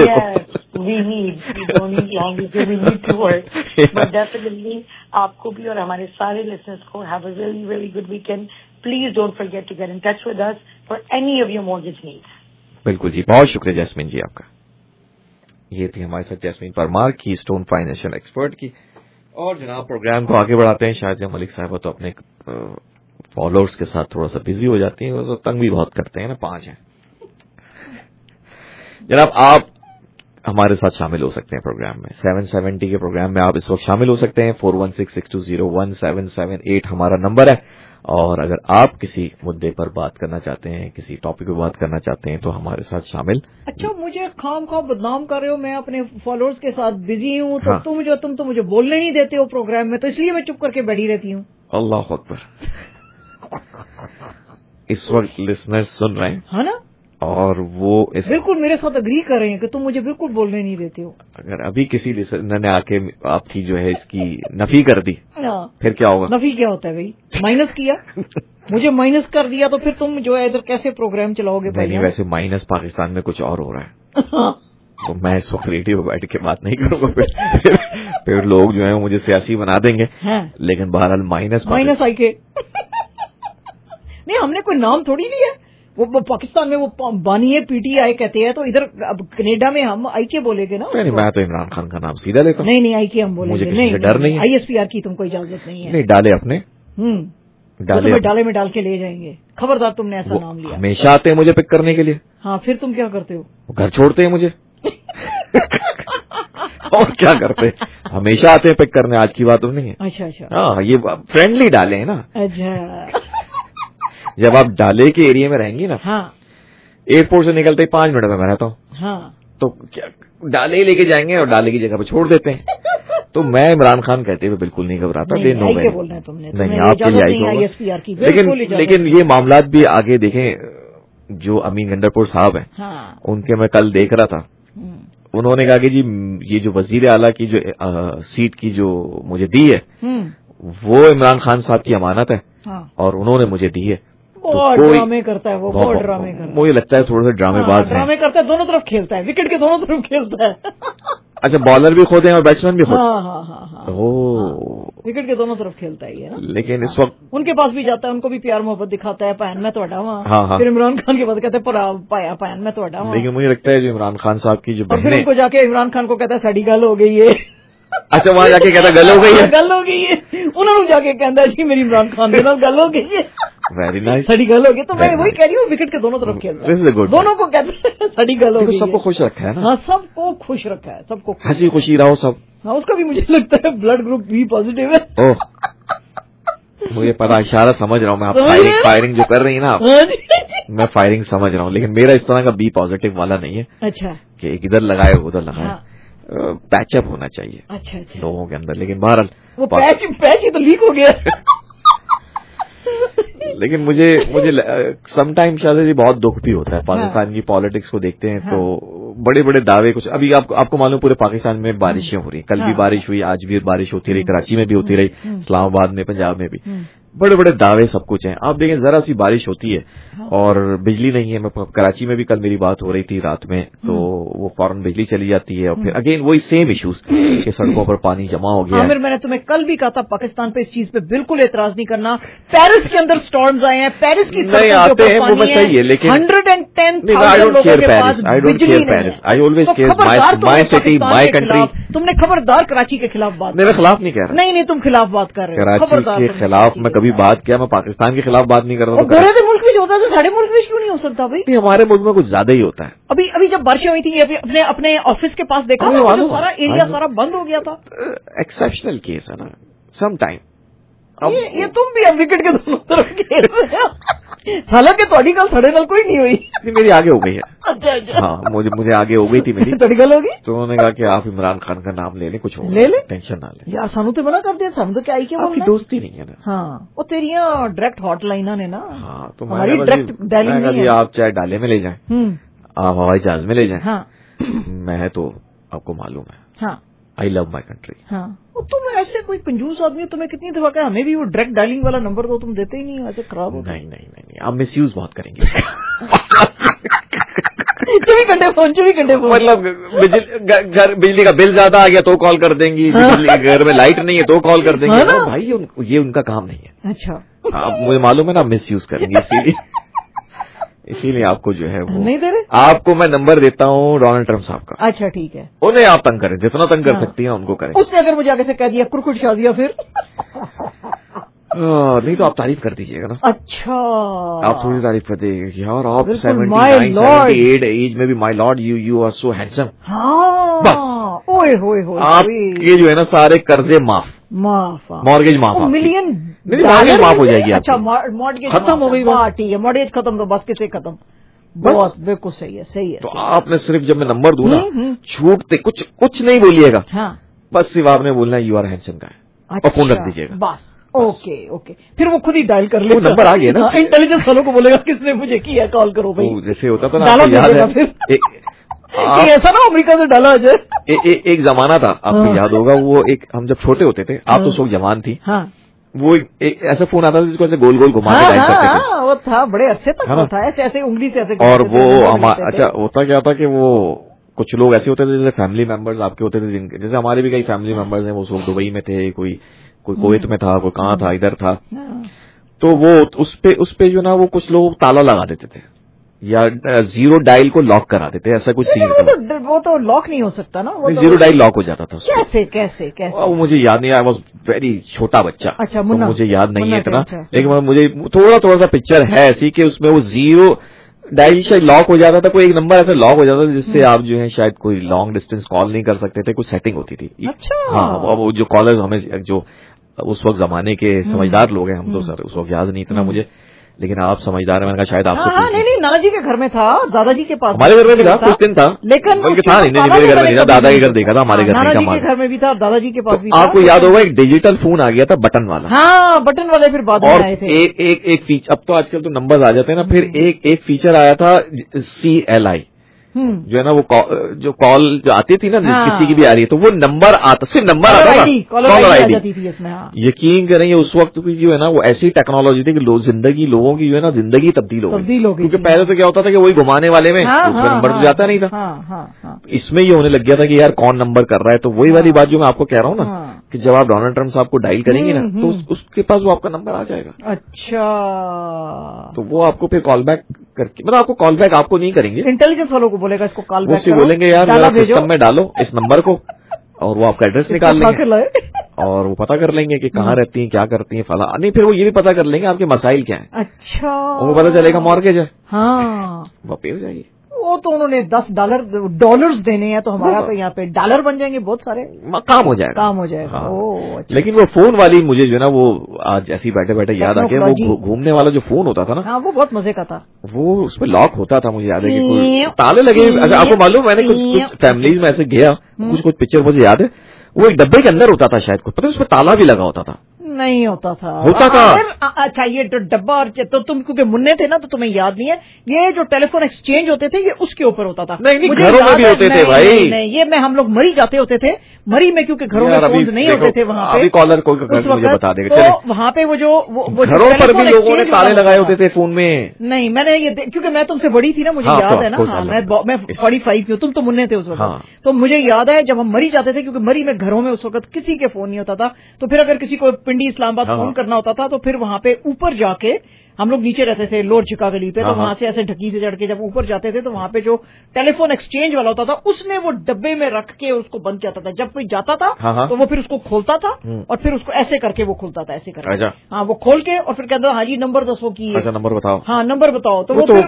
آپ کو بھی اور ہمارے سارے لسنرز کو have a really really good weekend. Please don't forget to get in touch with us for any of your mortgage needs. بالکل جی, بہت شکریہ جیسمین جی آپ کا. یہ تھی ہمارے ساتھ jasmine Parmar Keystone financial expert کی. اور جناب پروگرام کو آگے بڑھاتے ہیں. شاہجہاں ملک صاحبہ تو اپنے فالوورز کے ساتھ تھوڑا سا بزی ہو جاتی ہیں, وہ تنگ بھی بہت کرتے ہیں نا, پانچ ہیں. जनाब आप हमारे साथ शामिल हो सकते हैं प्रोग्राम में, सेवन सेवेंटी के प्रोग्राम में आप इस वक्त शामिल हो सकते हैं. Four one six six two zero one seven seven eight हमारा नंबर है. और अगर आप किसी मुद्दे पर बात करना चाहते हैं, किसी टॉपिक पर बात करना चाहते हैं तो हमारे साथ शामिल. अच्छा, मुझे खाम खा बदनाम कर रहे हो, मैं अपने फॉलोअर्स के साथ बिजी हूँ, तो हाँ. तुम जो तुम तो मुझे बोलने नहीं देते हो प्रोग्राम में, तो इसलिए मैं चुप करके बैठी रहती हूँ. अल्लाह अकबर. इस वक्त लिसनर्स सुन रहे हैं, है ना, और वो इस बिल्कुल मेरे साथ अग्री कर रहे हैं कि तुम मुझे बिल्कुल बोलने नहीं देते हो. अगर अभी किसी लिसनर ने आके आपकी जो है इसकी नफी कर दी, फिर क्या होगा? नफी क्या होता है भाई? माइनस किया, मुझे माइनस कर दिया, तो फिर तुम जो है इधर कैसे प्रोग्राम चलाओगे? नहीं, नहीं, वैसे माइनस पाकिस्तान में कुछ और हो रहा है. तो मैं इस वक्त रेडियो बैठ के बात नहीं करूंगा, फिर फिर, फिर लोग जो है मुझे सियासी बना देंगे. लेकिन बहरहाल माइनस माइनस आई के नहीं, हमने कोई नाम थोड़ी लिया. वो, वो पाकिस्तान में वो बानिए पीटीआई कहते हैं, तो इधर अब कनाडा में हम आई के बोलेंगे ना. नहीं, मैं तो इमरान खान का नाम सीधा लेता हूँ. नहीं नहीं, आई के हम बोलेंगे. मुझे किसी से डर नहीं है. आईएसपीआर की तुमको इजाजत नहीं है. नहीं, डाले अपने. हम्म डाले तो डाले में डाल के ले जाएंगे. खबरदार तुमने ऐसा नाम लिया. हमेशा आते हैं मुझे पिक करने के लिए. हाँ, फिर तुम क्या करते हो? घर छोड़ते हैं मुझे. और क्या करते, हमेशा आते हैं पिक करने. आज की बात तो नहीं है. अच्छा अच्छा. हाँ, ये फ्रेंडली डाले हैं ना. अच्छा. जब आप डाले के एरिया में रहेंगी ना, हाँ, एयरपोर्ट से निकलते ही पांच मिनट में मैं रहता हूँ. हाँ, तो क्या डाले लेके जाएंगे और डाले की जगह पे छोड़ देते हैं. तो मैं इमरान खान कहते हुए बिल्कुल नहीं घबराता. नहीं, आई के बोलना है तुमने. नहीं, आपके लिए आई आईएसपीआर की. लेकिन लेकिन ये मामला भी आगे देखें. जो अमीन गंडरपुर साहब हैं, हाँ, उनके मैं कल देख रहा था. उन्होंने कहा कि जी ये जो वजीर आला की जो आ, सीट की जो मुझे दी है, वो इमरान खान साहब की अमानत है. हाँ. और उन्होंने मुझे दी है. बहुत तो ड्रामे करता है वो, बहुत ड्रामे करता है. मुझे लगता है थोड़ा सा ड्रामेबाज है. ड्रामे करता है, दोनों तरफ खेलता है, विकेट के दोनों तरफ खेलता है. अच्छा, बॉलर भी खुद हैं और बैट्समैन भी खुद. हाँ हाँ हाँ हाँ. ओह, विकेट के दोनों तरफ खेलता है ये ना. लेकिन इस वक्त उनके पास भी जाता है, उनको भी प्यार मोहब्बत दिखाता है. पैन में तोड़ा वहाँ. हाँ हाँ. फिर इमरान खान के बाद कहते हैं पाया पैन में तोड़ा वहाँ. लेकिन मुझे लगता है जो इमरान खान साहब की जो बहनें, फिर उनको जाके इमरान खान को कहता है साड़ी गल हो गई है. अच्छा, वहाँ जाके कहता गल हो गई है. गल हो गई है. उन्होंने जाके कहता है जी मेरी इमरान खान के नाल गल हो गई है. Very nice. सड़ी गल हो गई. तो मैं वही कह रही हूँ, विकेट के दोनों तरफ खेलता है. दोनों को कहते हैं सड़ी गल हो गई. सबको खुश रखा है ना. हाँ, सबको खुश रखा है, सबको हंसी खुशी रहो सब. हाँ, उसका भी मुझे लगता है ब्लड ग्रुप बी पॉजिटिव है. ओह, मुझे पता, इशारा समझ रहा हूँ मैं. आप फायरिंग फायरिंग जो कर रही है ना आप, मैं फायरिंग समझ रहा हूँ. लेकिन मेरा इस तरह का बी पॉजिटिव वाला नहीं है. अच्छा. कि एक इधर लगाए उधर लगाए. पैचअप होना चाहिए. अच्छा अच्छा. लोगों के अंदर. लेकिन बहरहाल वो पैच पैच ही तो लीक हो गया. लेकिन मुझे मुझे समटाइम शायद जी बहुत दुख भी होता है. पाकिस्तान की पॉलिटिक्स को देखते हैं तो बड़े बड़े दावे कुछ. अभी आपको आपको मालूम पूरे पाकिस्तान में बारिशें हो रही. कल भी बारिश हुई, आज भी बारिश होती रही, कराची में भी होती रही, इस्लामाबाद में, पंजाब में भी. बड़े बड़े दावे सब कुछ हैं. आप देखें जरा सी बारिश होती है और बिजली नहीं है. मैं कराची में भी कल मेरी बात हो रही थी रात में, तो वो फौरन बिजली चली जाती है. और फिर अगेन वही सेम इश्यूज कि सड़कों पर पानी जमा हो गया. आमिर, मैंने तुम्हें कल भी कहा था पाकिस्तान पे इस चीज पे बिल्कुल एतराज नहीं करना. पेरिस के अंदर स्टॉर्म्स आए हैं, पेरिस की नहीं आते हैं, वो सही है. लेकिन हंड्रेड एंड टेन थाउजेंड लोगों के पास बिजली नहीं है. I always care my city my country. तुमने खबरदार कराची के खिलाफ बात. मेरे खिलाफ नहीं कह रहा. नहीं नहीं, तुम खिलाफ बात कर रहे हो. कराची के खिलाफ मैं कभी बात किया? मैं पाकिस्तान के खिलाफ बात नहीं कर रहा. गोरे मुल्क में होता है तो साढ़े मुल्क में क्यों नहीं हो सकता भाई? हमारे मुल्क में कुछ ज्यादा ही होता है. अभी अभी जब बारिशें हुई थी, अभी अपने अपने ऑफिस के पास देखा ना, तो सारा एरिया सारा बंद हो गया था. एक्सेप्शनल केस है ना. सम टाइम ये, ये तुम भी अब विकेट के दोनों तरफ खेल रहे हो. हालांकि थोड़ी गल थोड़े नाल कोई नहीं हुई. मेरी आगे हो गई है. अच्छा अच्छा. हाँ, मुझे मुझे आगे हो गई थी मेरी. थोड़ी गल होगी तो उन्होंने कहा कि आप इमरान खान का नाम ले लें, कुछ हो ले ले, टेंशन ना ले. यार सानू तो मना कर दिया. सानू तो क्या आई के आपकी दोस्ती नहीं है ना. हाँ, वो तेरिया डायरेक्ट हॉटलाइन ने ना. हाँ, तो हमारी डायरेक्ट डायलिंग नहीं है. आप चाहे डाले में ले जाएं, आप हवाई जहाज में ले जाएं. हाँ, मैं तो आपको मालूम है. हाँ, आई लव माई कंट्री. हाँ, तुम ऐसे कोई कंजूस आदमी हो. तुम्हें कितनी दफा कहा हमें भी वो डायरेक्ट डायलिंग वाला नंबर दो, तुम देते ही नहीं हो. ऐसे खराब हो. नहीं नहीं नहीं, आप मिस यूज बहुत करेंगे. चौबीस घंटे फोन, चौबीस घंटे फोन. मतलब घर बिजली का बिल ज्यादा आ गया तो कॉल कर देंगी. घर में लाइट नहीं है तो कॉल कर देंगे. भाई ये उनका काम नहीं है. अच्छा, आप मुझे मालूम है ना, मिस यूज करेंगे. इसीलिए इसीलिए आपको जो है वो नहीं दे रहे. आपको मैं नंबर देता हूँ डोनाल्ड ट्रम्प साहब का. अच्छा ठीक है. उन्हें आप तंग करें, जितना तंग कर सकती हैं उनको करें. उसने अगर मुझे आगे से कह दिया कुरकुट शाह दिया फिर نہیں تو آپ تعریف کر دیجیے گا نا. اچھا آپ تھوڑی تعریف کر دیجیے گا یار آپ seventy nine seventy eight age میں بھی my lord you you are so handsome. ہاں بس آپ کے جو ہے نا سارے قرضے معاف معاف مارگیج معاف ملین مارگیج معاف ہو جائے گی. اچھا مارگیج ختم ہو گئی ٹھیک ہے مارگیج ختم تو بس کسے ختم. بہت بالکل صحیح ہے صحیح ہے. تو آپ نے صرف جب میں نمبر دوں نا چھوٹتے کچھ کچھ نہیں بولیے گا. ہاں بس صرف آپ نے بولنا یو آر ہینڈسم کا ہے اور فون رکھ دیجیے گا بس. اوکے اوکے پھر وہ خود ہی ڈائل کر لے. نمبر آ گیا نا انٹیلیجنس والوں کو بولے گا کس نے مجھے کیا کال کرو بھائی. جیسے ہوتا تھا نا یاد ہے ایسا نا امریکہ سے ڈالا جائے. ایک زمانہ تھا آپ کو یاد ہوگا وہ ایک ہم جب چھوٹے ہوتے تھے آپ تو اس وقت جوان تھی وہ ایسا فون آتا تھا جس کو ایسے گول گول گھما کے ڈائل کرتے تھے. وہ تھا بڑے عرصے تک تھا ایسے ایسے انگلی سے ایسے. اور وہ اچھا ہوتا کیا تھا کہ وہ کچھ لوگ ایسے ہوتے تھے جیسے فیملی ممبرز آپ کے ہوتے تھے جن جیسے ہمارے بھی کئی فیملی ممبرز ہیں وہ لوگ دبئی میں تھے کوئی کوئی کویت میں تھا کوئی کہاں تھا ادھر تھا. تو وہ اس پہ اس پہ جو نا وہ کچھ لوگ تالا لگا دیتے تھے یا زیرو ڈائل کو لاک کرا دیتے ایسا کچھ سین تھا. وہ تو لاک نہیں ہو سکتا نا زیرو ڈائل لاک ہو جاتا تھا. کیسے کیسے کیسے وہ مجھے یاد نہیں آیا واز ویری چھوٹا بچہ. اچھا مجھے یاد نہیں ہے اتنا لیکن مجھے تھوڑا تھوڑا سا پکچر ہے ایسی کہ اس میں وہ زیرو ڈائل شاید لاک ہو جاتا تھا کوئی ایک نمبر ایسا لاک ہو جاتا تھا جس سے آپ جو ہے شاید کوئی لانگ ڈسٹینس کال نہیں کر سکتے تھے کچھ سیٹنگ ہوتی تھی. ہاں وہ جو کالر ہمیں جو اس وقت زمانے کے سمجھدار لوگ ہیں ہم تو سر اس وقت یاد نہیں اتنا مجھے لیکن آپ سمجھدار ہیں میں نے کہا شاید آپ سے. نہیں نہیں نانا جی کے گھر میں تھا دادا جی کے پاس ہمارے گھر میں بھی تھا کچھ دن تھا لیکن تھا نہیں میرے گھر میں نہیں تھا دادا کے گھر دیکھا تھا ہمارے گھر نانا جی کے گھر میں بھی تھا دادا جی کے پاس بھی. آپ کو یاد ہوگا ایک ڈیجیٹل فون آ گیا تھا بٹن والا. ہاں بٹن والے پھر بعد میں آئے تھے. ایک ایک ایک فیچر اب تو آج کل تو نمبر آ جاتے ہیں نا پھر ایک ایک فیچر آیا تھا سی ایل آئی جو ہے نا وہ جو کال جو آتی تھی نا کسی کی بھی آ رہی ہے تو وہ نمبر آتا صرف نمبر آتا تھا کالر آئی ڈی. یقین کریں اس وقت کی جو ہے نا وہ ایسی ٹیکنالوجی تھی کہ زندگی لوگوں کی جو ہے نا زندگی تبدیل ہو گئی کیونکہ پہلے تو کیا ہوتا تھا کہ وہی گھمانے والے میں نمبر تو جاتا نہیں تھا. اس میں یہ ہونے لگ گیا تھا کہ یار کون نمبر کر رہا ہے تو وہی والی بات جو میں آپ کو کہہ رہا ہوں نا کہ جب آپ ڈونلڈ ٹرمپ صاحب کو ڈائل کریں گے نا تو اس کے پاس وہ آپ کا نمبر آ جائے گا. اچھا تو وہ آپ کو پھر کال بیک کر کے مطلب آپ کو کال بیک آپ کو نہیں کریں گے انٹیلیجنس والوں کو بولے گا اس کو کال بیک بولیں گے یار میرا سسٹم میں ڈالو اس نمبر کو اور وہ آپ کا ایڈریس نکال لیں گے اور وہ پتا کر لیں گے کہ کہاں رہتی ہیں کیا کرتی ہیں فلاں نہیں پھر وہ یہ بھی پتا کر لیں گے آپ کے مسائل کیا ہیں. اچھا وہ پتا چلے گا مارگیج ہے ہاں وہ پے ہو جائے گی. وہ تو انہوں نے دس ڈالر ڈالرز دینے ہیں تو ہمارا تو یہاں پہ ڈالر بن جائیں گے بہت سارے کام ہو جائے گا کام ہو جائے گا. لیکن وہ فون والی مجھے جو ہے نا وہ آج ایسی بیٹھے بیٹھے یاد آ کے وہ گھومنے والا جو فون ہوتا تھا نا ہاں وہ بہت مزے کا تھا. وہ اس پہ لاک ہوتا تھا مجھے یاد ہے کہ تالے لگے. اچھا آپ کو معلوم میں نے کچھ کچھ فیملیز میں ایسے گیا کچھ کچھ پکچر مجھے یاد ہے وہ ایک ڈبے کے اندر ہوتا تھا شاید پتہ اس پہ تالا بھی لگا ہوتا تھا. نہیں ہوتا تھا ہوتا تھا. اچھا یہ ڈبا اور تو تم کیونکہ منع تھے نا تو تمہیں یاد نہیں ہے یہ جو ٹیلی فون ایکسچینج ہوتے تھے یہ اس کے اوپر ہوتا تھا. نہیں گھروں میں بھی ہوتے تھے بھائی. نہیں یہ میں ہم لوگ مری جاتے ہوتے تھے مری میں کیونکہ گھروں میں فون نہیں ہوتے تھے وہاں پہ کالر کو مجھے بتا دے گا وہاں پہ وہ جو گھروں پر بھی لوگوں نے تالے لگائے ہوتے تھے فون میں. نہیں میں نے یہ کیونکہ میں تم سے بڑی تھی نا مجھے یاد ہے نا میں فورٹی فائیو کی ہوں تم تو منع تھے اس وقت تو مجھے یاد ہے جب ہم مری جاتے تھے کیونکہ مری میں گھروں میں اس وقت کسی کے فون نہیں ہوتا تھا تو پھر اگر کسی کو پنڈی اسلام آباد فون کرنا ہوتا تھا تو پھر وہاں پہ اوپر جا کے ہم لوگ نیچے رہتے تھے لوڈ چکا گلی پہ تو وہاں سے ایسے ڈھکی سے چڑھ کے جب اوپر جاتے تھے تو وہاں پہ جو ٹیلی فون ایکسچینج والا ہوتا تھا اس نے وہ ڈبے میں رکھ کے اس کو بند کیا تھا جب کوئی جاتا تھا تو وہ پھر اس کو کھولتا تھا اور پھر اس کو ایسے کر کے وہ کھولتا تھا ایسے کر کے ہاں وہ کھول کے اور پھر کہتا ہاں جی نمبر دسو کی نمبر بتاؤ ہاں نمبر بتاؤ تو وہ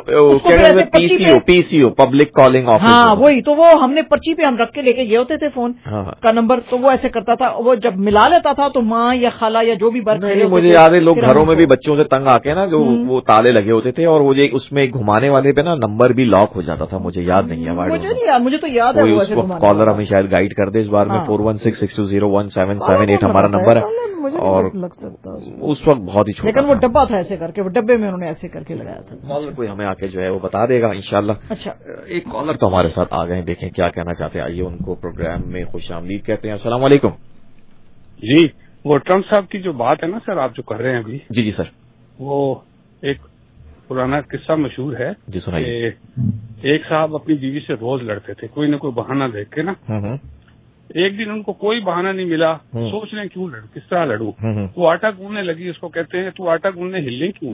P C O public calling office ہاں وہی تو وہ ہم نے پرچی پہ ہم رکھ کے لے کے گئے ہوتے تھے فون کا نمبر تو وہ ایسے کرتا تھا وہ جب ملا لیتا تھا تو ماں یا خالہ یا جو بھی برف مجھے یاد ہے لوگ گھروں میں بھی بچوں سے تنگ آ کے نا جو وہ تالے لگے ہوتے تھے اور وہ اس میں گھمانے والے پہ نا نمبر بھی لاک ہو جاتا تھا مجھے یاد نہیں ہے مجھے نہیں یاد مجھے تو یاد ہے اس وقت کالر ہمیں شاید گائیڈ کر دے اس بار میں four one six six two zero one seven seven eight ہمارا نمبر ہے اور اس وقت بہت ہی چھوٹا لیکن وہ ڈبہ تھا ایسے کر کے وہ ڈبے میں انہوں نے ایسے کر کے لگایا تھا. کالر کوئی ہمیں آ کے جو ہے وہ بتا دے گا انشاءاللہ. اچھا ایک کالر تو ہمارے ساتھ آ گئے دیکھیں کیا کہنا چاہتے ہیں آئیے ان کو پروگرام میں خوش آمدید کہتے ہیں. السلام علیکم. جی وہ ٹرمپ صاحب کی جو بات ہے نا سر آپ جو کر رہے ہیں ابھی جی جی سر وہ ایک پرانا قصہ مشہور ہے جی سنائیے. ایک صاحب اپنی بیوی سے روز لڑتے تھے کوئی نہ کوئی بہانہ دیکھ کے نا ایک دن ان کو کوئی بہانہ نہیں ملا سوچ رہے کیوں لڑوں کس طرح لڑوں وہ آٹا گوننے لگی اس کو کہتے ہیں تو آٹا گوننے ہلنے کیوں.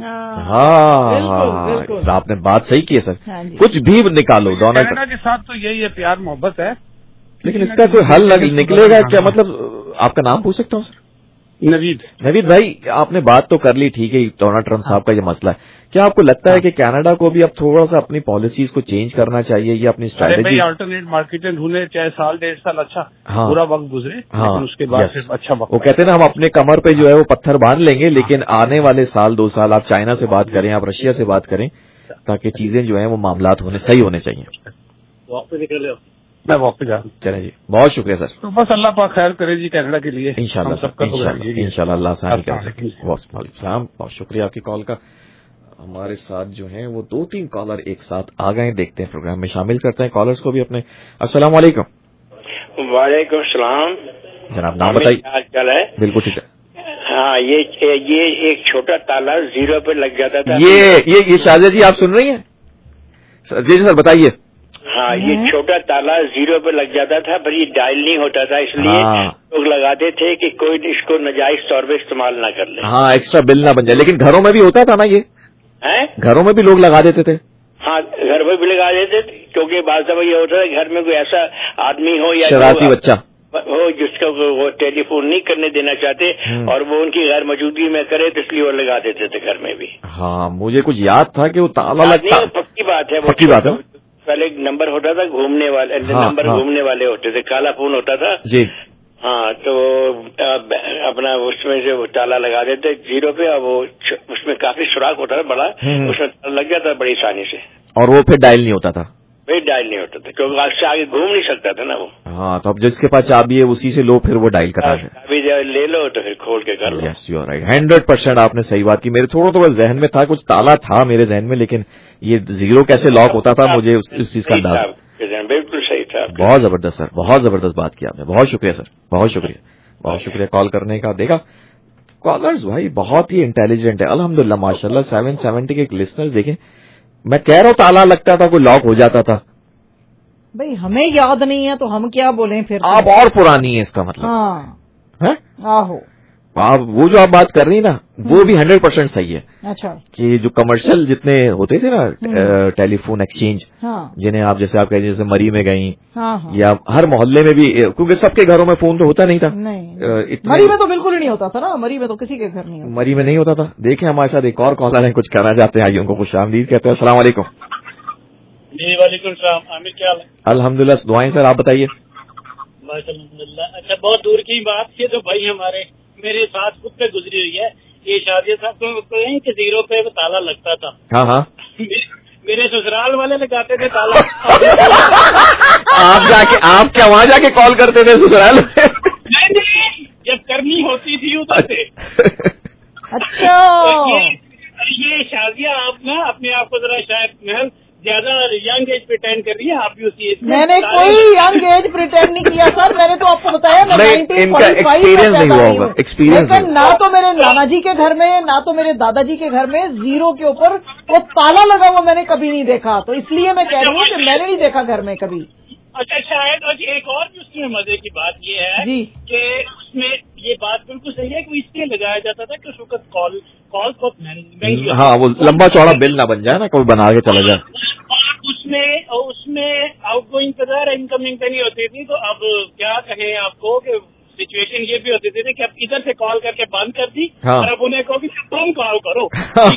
ہاں آپ نے بات صحیح کی ہے سر کچھ بھی نکالو کینیڈا کے ساتھ تو یہی ہے پیار محبت ہے لیکن اس کا کوئی حل نکلے گا کیا مطلب آپ کا نام پوچھ سکتا ہوں سر. नवीद नवीद भाई, आपने बात तो कर ली, ठीक है, डोनाल्ड ट्रंप साहब का ये मसला है, क्या आपको लगता है कि कनाडा को भी अब थोड़ा सा अपनी पॉलिसीज को चेंज करना चाहिए या अपनी स्ट्रैटेजी? अल्टरनेट मार्केटें ढूंढे, चाहे साल डेढ़ साल अच्छा हाँ, पूरा वक्त गुजरे, हाँ, लेकिन उसके बाद yes. अच्छा वक्त। वो कहते हैं ना, हम अपने कमर पे जो है वो पत्थर बांध लेंगे, लेकिन आने वाले साल दो साल आप चाइना से बात करें, आप रशिया से बात करें, ताकि चीजें जो है वो मामलात होने सही होने चाहिए। वापस निकले, मैं वापस जा रहा हूँ। चलें जी, बहुत शुक्रिया सर। तो बस अल्लाह पाक खैर करे जी कनाडा के लिए, इंशाल्लाह सर, इंशाल्लाह इंशाल्लाह अल्लाह आसानी कर सके। वालेकुम, बहुत शुक्रिया आपकी कॉल का। हमारे साथ जो हैं वो दो तीन कॉलर एक साथ आ गए, देखते हैं प्रोग्राम में शामिल करते हैं कॉलर्स को भी अपने। अस्सलाम वालेकुम। वालेकुम सलाम जनाब, नाम बताइए। हाल चाल है? बिल्कुल ठीक है। हाँ, ये ये एक छोटा ताला जीरो पे लग जाता था। ये ये ये शाहजा जी आप सुन रही हैं? जी सर बताइए। हाँ, ये छोटा ताला जीरो पे लग जाता था, पर ये डायल नहीं होता था, इसलिए लोग लगाते थे कि कोई इसको नाजायज तौर पे इस्तेमाल ना कर ले। हाँ, एक्स्ट्रा बिल ना बन जाए, लेकिन घरों में भी होता था ना ये है? घरों में भी लोग लगा देते थे। हाँ, घर में भी लगा देते थे, क्योंकि बात सब ये होता है घर में कोई ऐसा आदमी हो या शरारती बच्चा हो जिसको वो टेलीफोन नहीं करने देना चाहते और वो उनकी गैर मौजूदगी में करे, तो इसलिए वो लगा देते थे घर में भी। हाँ, मुझे कुछ याद था कि वो ताला लगता। पक्की बात है, पक्की बात है। पहले एक नंबर होता था घूमने वाले, हाँ, नंबर हाँ, घूमने वाले होते थे, काला फोन होता था जी। हाँ, तो अपना उसमें से वो ताला लगा देते जीरो पे, और वो उसमें काफी सुराख होता था बड़ा, उसमें लग जाता बड़ी आसानी से, और वो फिर डायल नहीं होता था। फिर डायल नहीं होता था, क्योंकि आगे आगे घूम नहीं सकता था ना वो। हाँ, तो अब जिसके पास चाबी है उसी से लो, फिर वो डायल करा है। चाबी ले लो तो फिर खोल के कर लो। Yes, you are right, hundred percent आपने सही बात की। मेरे थोड़ा थोड़ा जहन में था, कुछ ताला था मेरे जहन में, लेकिन ये जीरो कैसे लॉक होता था मुझे उस, उस चीज का अंदाजा। बिल्कुल सही था। बहुत जबरदस्त सर, बहुत जबरदस्त बात की आपने, बहुत शुक्रिया सर, बहुत शुक्रिया, बहुत शुक्रिया कॉल करने का। देखा कॉलर्स भाई बहुत ही इंटेलिजेंट है अल्हम्दुलिल्लाह माशाल्लाह। सेवन सेवेंटी के एक लिसनर्स देखें, मैं कह रहा हूँ ताला लगता था, कोई लॉक हो जाता था। भाई हमें याद नहीं है तो हम क्या बोलें फिर। आप और पुरानी है इसका मतलब। हाँ है? आहो, आप वो जो आप बात कर रही ना वो भी हंड्रेड परसेंट सही है। अच्छा, कि जो कमर्शियल जितने होते थे ना टेलीफोन एक्सचेंज, हाँ, जिन्हें आप जैसे आप कह जैसे मरी में गई, हाँ, हाँ, या हर मोहल्ले में भी, क्योंकि सबके घरों में फोन तो होता नहीं था। नहीं, मरी में तो बिल्कुल ही नहीं होता था ना, मरी में तो किसी के घर नहीं होता। मरी में नहीं होता था। देखें हमारे साथ एक और कॉलर है, कुछ कहना चाहते हैं, आइए उनको खुश आमदीद कहते हैं। अस्सलाम वालेकुम। जी वालेकुम सलाम, आमिर क्या हाल है? अल्हम्दुलिल्लाह, दुआएं सर, आप बताइए। अल्हम्दुलिल्लाह। अच्छा, बहुत दूर की बात है, तो भाई हमारे मेरे साथ खुद पे गुजरी हुई है ये शादी साहब, तो कहें कि जीरो पे ताला लगता था। हाँ हाँ, मेरे ससुराल वाले लगाते थे ताला। आप जाके आप क्या वहाँ जाके कॉल करते थे ससुराल में? नहीं नहीं, जब करनी होती थी उधर से। अच्छा, ये, ये शादियाँ आप ना अपने आप को जरा शायद महल ज्यादा यंग एज प्रिटेंड कर रही है, आप भी उसी एज। मैंने कोई यंग एज प्रिटेंड नहीं किया सर, मैंने तो आपको बताया मैं नाइनटीन फोर्टी फाइव में पैदा हुई हूँ, लेकिन ना तो मेरे नाना जी के घर में ना तो मेरे दादाजी के घर में जीरो के ऊपर वो ताला लगा हुआ मैंने कभी नहीं देखा, तो इसलिए मैं कह रही हूँ कि मैंने नहीं देखा घर में कभी। अच्छा, शायद और एक और भी उसमें मजे की बात ये है जी कि उसमें ये बात बिल्कुल सही है कि इसलिए लगाया जाता था कि उस वक्त कॉल कॉल बहुत महंगी। हाँ, वो लंबा चौड़ा बिल ना बन जाए ना, कोई बना के चला जाए। उसमें उसमें आउट गोइंग पर इनकमिंग पे नहीं होती थी, तो अब क्या कहें आपको कि सिचुएशन ये भी होती थी कि अब इधर से कॉल करके बंद कर दी, हाँ, और अब उन्हें कहो कि तुम कॉल करो।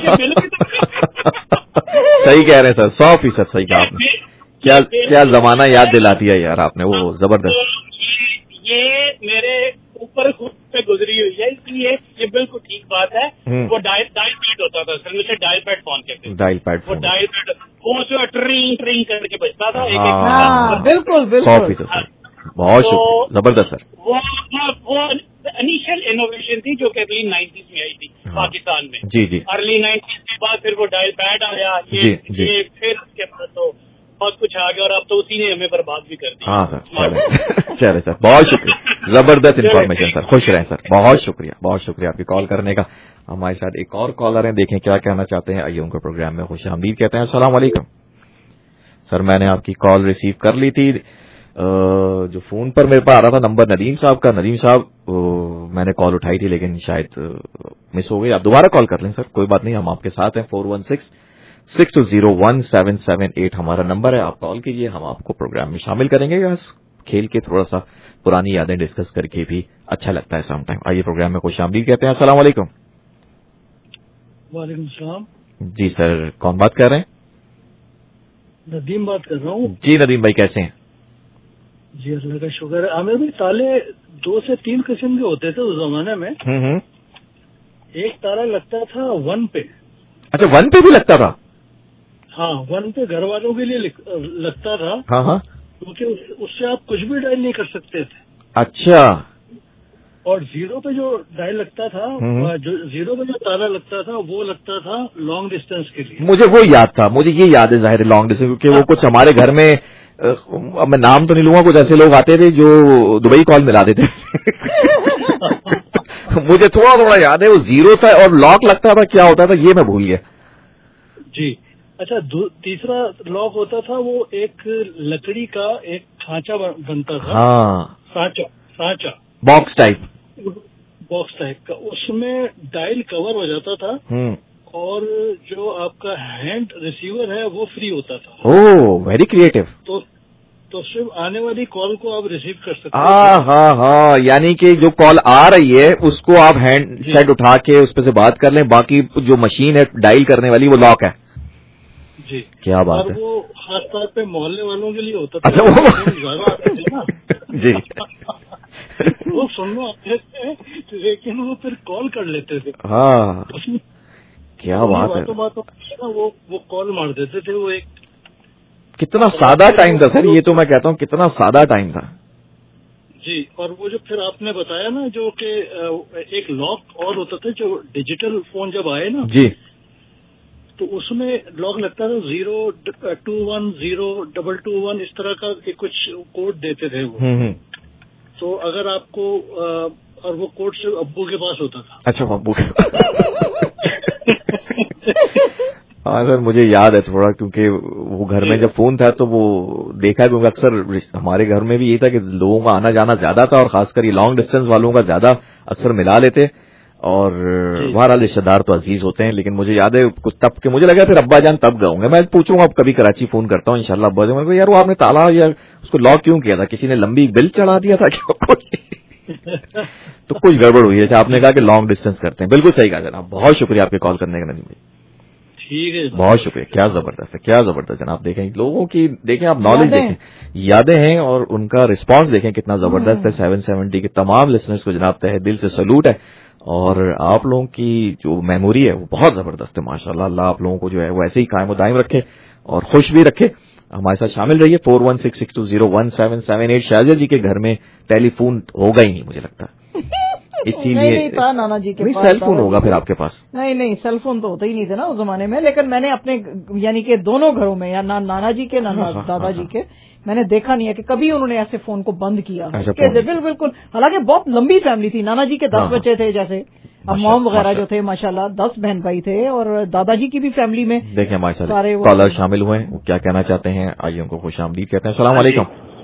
सही कह रहे हैं सर, सौ फीसद सही कहा आपने। क्या क्या जमाना याद दिलाती है यार आपने, वो जबरदस्त। ये मेरे ऊपर खुद पे गुजरी हुई है, इसलिए ये बिल्कुल ठीक बात है। वो डायल डायल पैड होता था सर, मुझे डायल पैड फोन कहते हैं। डायल पैड वो डायल पैड वो जो ट्रिंग ट्रिंग करके बजता था। एक हाँ, एक बिल्कुल बिल्कुल, सौ फीसद सर, बहुत शुक्रिया, जबरदस्त सर। वो वो इनिशियल इनोवेशन थी जो कि अर्ली नाइन्टीज में आई थी पाकिस्तान में। जी जी, अर्ली नाइन्टीज के बाद फिर वो डायल पैड आया, ये, जी, जी। ये फिर उसके बाद तो बहुत कुछ आ गया, और अब तो उसी ने हमें बर्बाद भी कर दिया। हाँ सर, चले चले सर, बहुत शुक्रिया, जबरदस्त इन्फॉर्मेशन सर, खुश रहें सर, बहुत शुक्रिया, बहुत शुक्रिया आपकी कॉल करने का। हमारे साथ एक और कॉलर हैं, देखें क्या कहना चाहते हैं, आइए उनको प्रोग्राम में खुश आमदीद कहते हैं। अस्सलाम वालेकुम सर, मैंने आपकी कॉल रिसीव कर ली थी, जो फोन पर मेरे पास आ रहा था नंबर नदीम साहब का। नदीम साहब, मैंने कॉल उठाई थी लेकिन शायद मिस हो गई, आप दोबारा कॉल कर लें सर, कोई बात नहीं, हम आपके साथ हैं। Four one six six two zero one seven seven eight हमारा नंबर है, आप कॉल कीजिए, हम आपको प्रोग्राम में शामिल करेंगे। खेल के थोड़ा सा पुरानी यादें डिस्कस करके भी अच्छा लगता है सम टाइम. आइए प्रोग्राम में खुश आमदीद कहते हैं. अस्सलाम वालेकुम. वालेकुम सलाम. जी सर, कौन बात कर रहे हैं? नदीम बात कर रहा हूँ. जी नदीम भाई, कैसे हैं? जी अल्लाह का शुक्र है. हमें भी ताले दो से तीन किस्म के होते थे उस जमाने में. हम्म. एक ताला लगता था वन पे. अच्छा, वन पे भी लगता था? हाँ, वन पे घर वालों के लिए लगता था. हाँ हाँ. क्योंकि उस, उससे आप कुछ भी डायल नहीं कर सकते थे. अच्छा. और जीरो पे जो डायल लगता था, जो जीरो पे जो ताला लगता था वो लगता था लॉन्ग डिस्टेंस के लिए. मुझे वो याद था, मुझे ये याद है जाहिर है लॉन्ग डिस्टेंस, क्योंकि वो कुछ हमारे घर में, अब मैं नाम तो नहीं लूंगा, कुछ ऐसे लोग आते थे जो दुबई कॉल मिला देते. मुझे थोड़ा थोड़ा याद है वो जीरो था और लॉक लगता था, क्या होता था ये मैं भूल गया. जी. अच्छा, तीसरा लॉक होता था, वो एक लकड़ी का एक खांचा बनता था. हाँ, सांचा सांचा बॉक्स टाइप बॉक्स टाइप का. उसमें डायल कवर हो जाता था और जो आपका हैंड रिसीवर है वो फ्री होता था. Oh, very creative. तो तो सिर्फ आने वाली कॉल को आप रिसीव कर सकते हैं. हाँ हाँ हाँ, यानी कि जो कॉल आ रही है उसको आप हैंड सेट उठा के उस पे से बात कर लें, बाकी जो मशीन है डायल करने वाली वो लॉक है. जी, क्या बात और है. वो खास तौर पे मोहल्ले वालों के लिए होता था. अच्छा, वो ज्यादा आते थे ना. जी. वो सुनने आते थे लेकिन वो फिर कॉल कर लेते थे. हाँ, क्या बात है. बातों बातों ना वो वो कॉल मार देते थे. वो एक कितना सादा टाइम था सर, ये तो मैं कहता हूँ कितना सादा टाइम था. जी. और वो जो फिर आपने बताया ना जो कि एक लॉक और होता था, जो डिजिटल फोन जब आए ना जी, तो उसमें लॉक लगता था zero two one zero double two one इस तरह का एक कुछ कोड देते थे वो. हम्म. तो अगर आपको और वो कोड सिर्फ अब्बू के पास होता था. अच्छा, अब्बू के हाँ सर, मुझे याद है थोड़ा, क्योंकि वो घर में जब फोन था तो वो देखा है, क्योंकि अक्सर हमारे घर में भी ये था कि लोगों का आना जाना ज्यादा था और खासकर ये लॉन्ग डिस्टेंस वालों का ज्यादा अक्सर मिला लेते. और बहरहाल रिश्तेदार तो अजीज होते हैं, लेकिन मुझे याद है कुछ तब के मुझे लगा फिर अब्बा जान तब गए होंगे. मैं पूछूंगा, अब कभी कराची फोन करता हूँ इंशाल्लाह अब्बा जान, यार वो आपने ताला या उसको लॉक क्यों किया था, किसी ने लंबी बिल चढ़ा दिया था क्या? तो कुछ गड़बड़ हुई है. आपने कहा कि लॉन्ग डिस्टेंस करते हैं, बिल्कुल सही कहा जनाब. बहुत शुक्रिया आपके कॉल करने का नदीम भाई. ठीक है, बहुत शुक्रिया. क्या जबरदस्त है, क्या जबरदस्त जनाब. देखें लोगों की, देखें आप नॉलेज देखें, यादें हैं और उनका रिस्पांस देखें कितना जबरदस्त है. सेवन सेवेंटी के तमाम लिसनर्स को जनाब तहे दिल से सैल्यूट है. और आप लोगों की जो मेमोरी है वो बहुत जबरदस्त है माशाल्लाह. अल्लाह आप लोगों को जो है वो ऐसे ही कायम दायम रखे और खुश भी रखे. हमारे साथ शामिल रहिए. Four one six six two zero one seven seven eight. Shahja ji के घर में टेलीफोन होगा ही नहीं मुझे लगता है, इसीलिए नहीं था नाना जी के पास. सेल फोन होगा फिर आपके पास? नहीं नहीं, सेल फोन तो होते ही नहीं थे ना उस जमाने में. लेकिन मैंने अपने यानी कि दोनों घरों में, या ना नाना जी के ना दादाजी के, मैंने देखा नहीं है कि कभी उन्होंने ऐसे फोन को बंद किया. बिल्कुल. हालांकि बहुत लंबी फैमिली थी. नाना जी के दस बच्चे थे, जैसे अम्माम वगैरह जो थे माशाल्लाह, दस बहन भाई थे. और दादाजी की भी फैमिली में देखें हमारे सारे कॉलर शामिल हुए, वो क्या कहना चाहते हैं आइए उनको खुश आमदीद कहते हैं. अस्सलाम वालेकुम.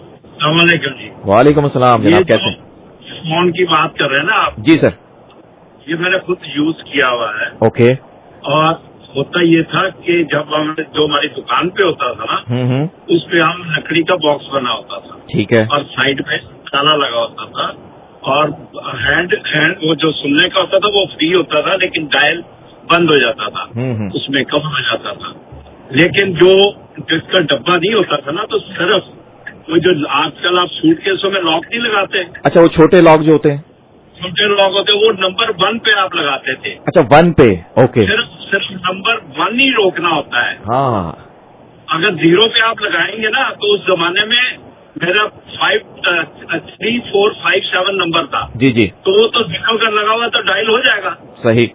वालेकुम अस्सलाम जनाब, कैसे? फोन की बात कर रहे हैं ना आप? जी सर. ये मैंने खुद यूज किया हुआ है. ओके. और होता ये था कि जब हम जो हमारी दुकान पे होता था ना, उस पे हम लकड़ी का बॉक्स बना होता था. ठीक है. और साइड पे ताला लगा होता था और हैंड हैंड वो जो सुनने का होता था वो फ्री होता था, लेकिन डायल बंद हो जाता था, उसमें कम हो जाता था. लेकिन जो जिसका डब्बा नहीं होता था ना, तो सिर्फ वो जो आजकल आप सूटकेसों में लॉक नहीं लगाते. अच्छा, वो छोटे लॉक जो होते हैं, छोटे लॉक होते हैं, वो नंबर वन पे आप लगाते थे. अच्छा, वन पे. ओके. सिर्फ सिर्फ नंबर वन ही रोकना होता है. हाँ. अगर जीरो पे आप लगाएंगे ना, तो उस जमाने में मेरा five three four five seven number था. जी जी. तो वो तो जीरो का लगा हुआ तो डायल हो जाएगा. सही.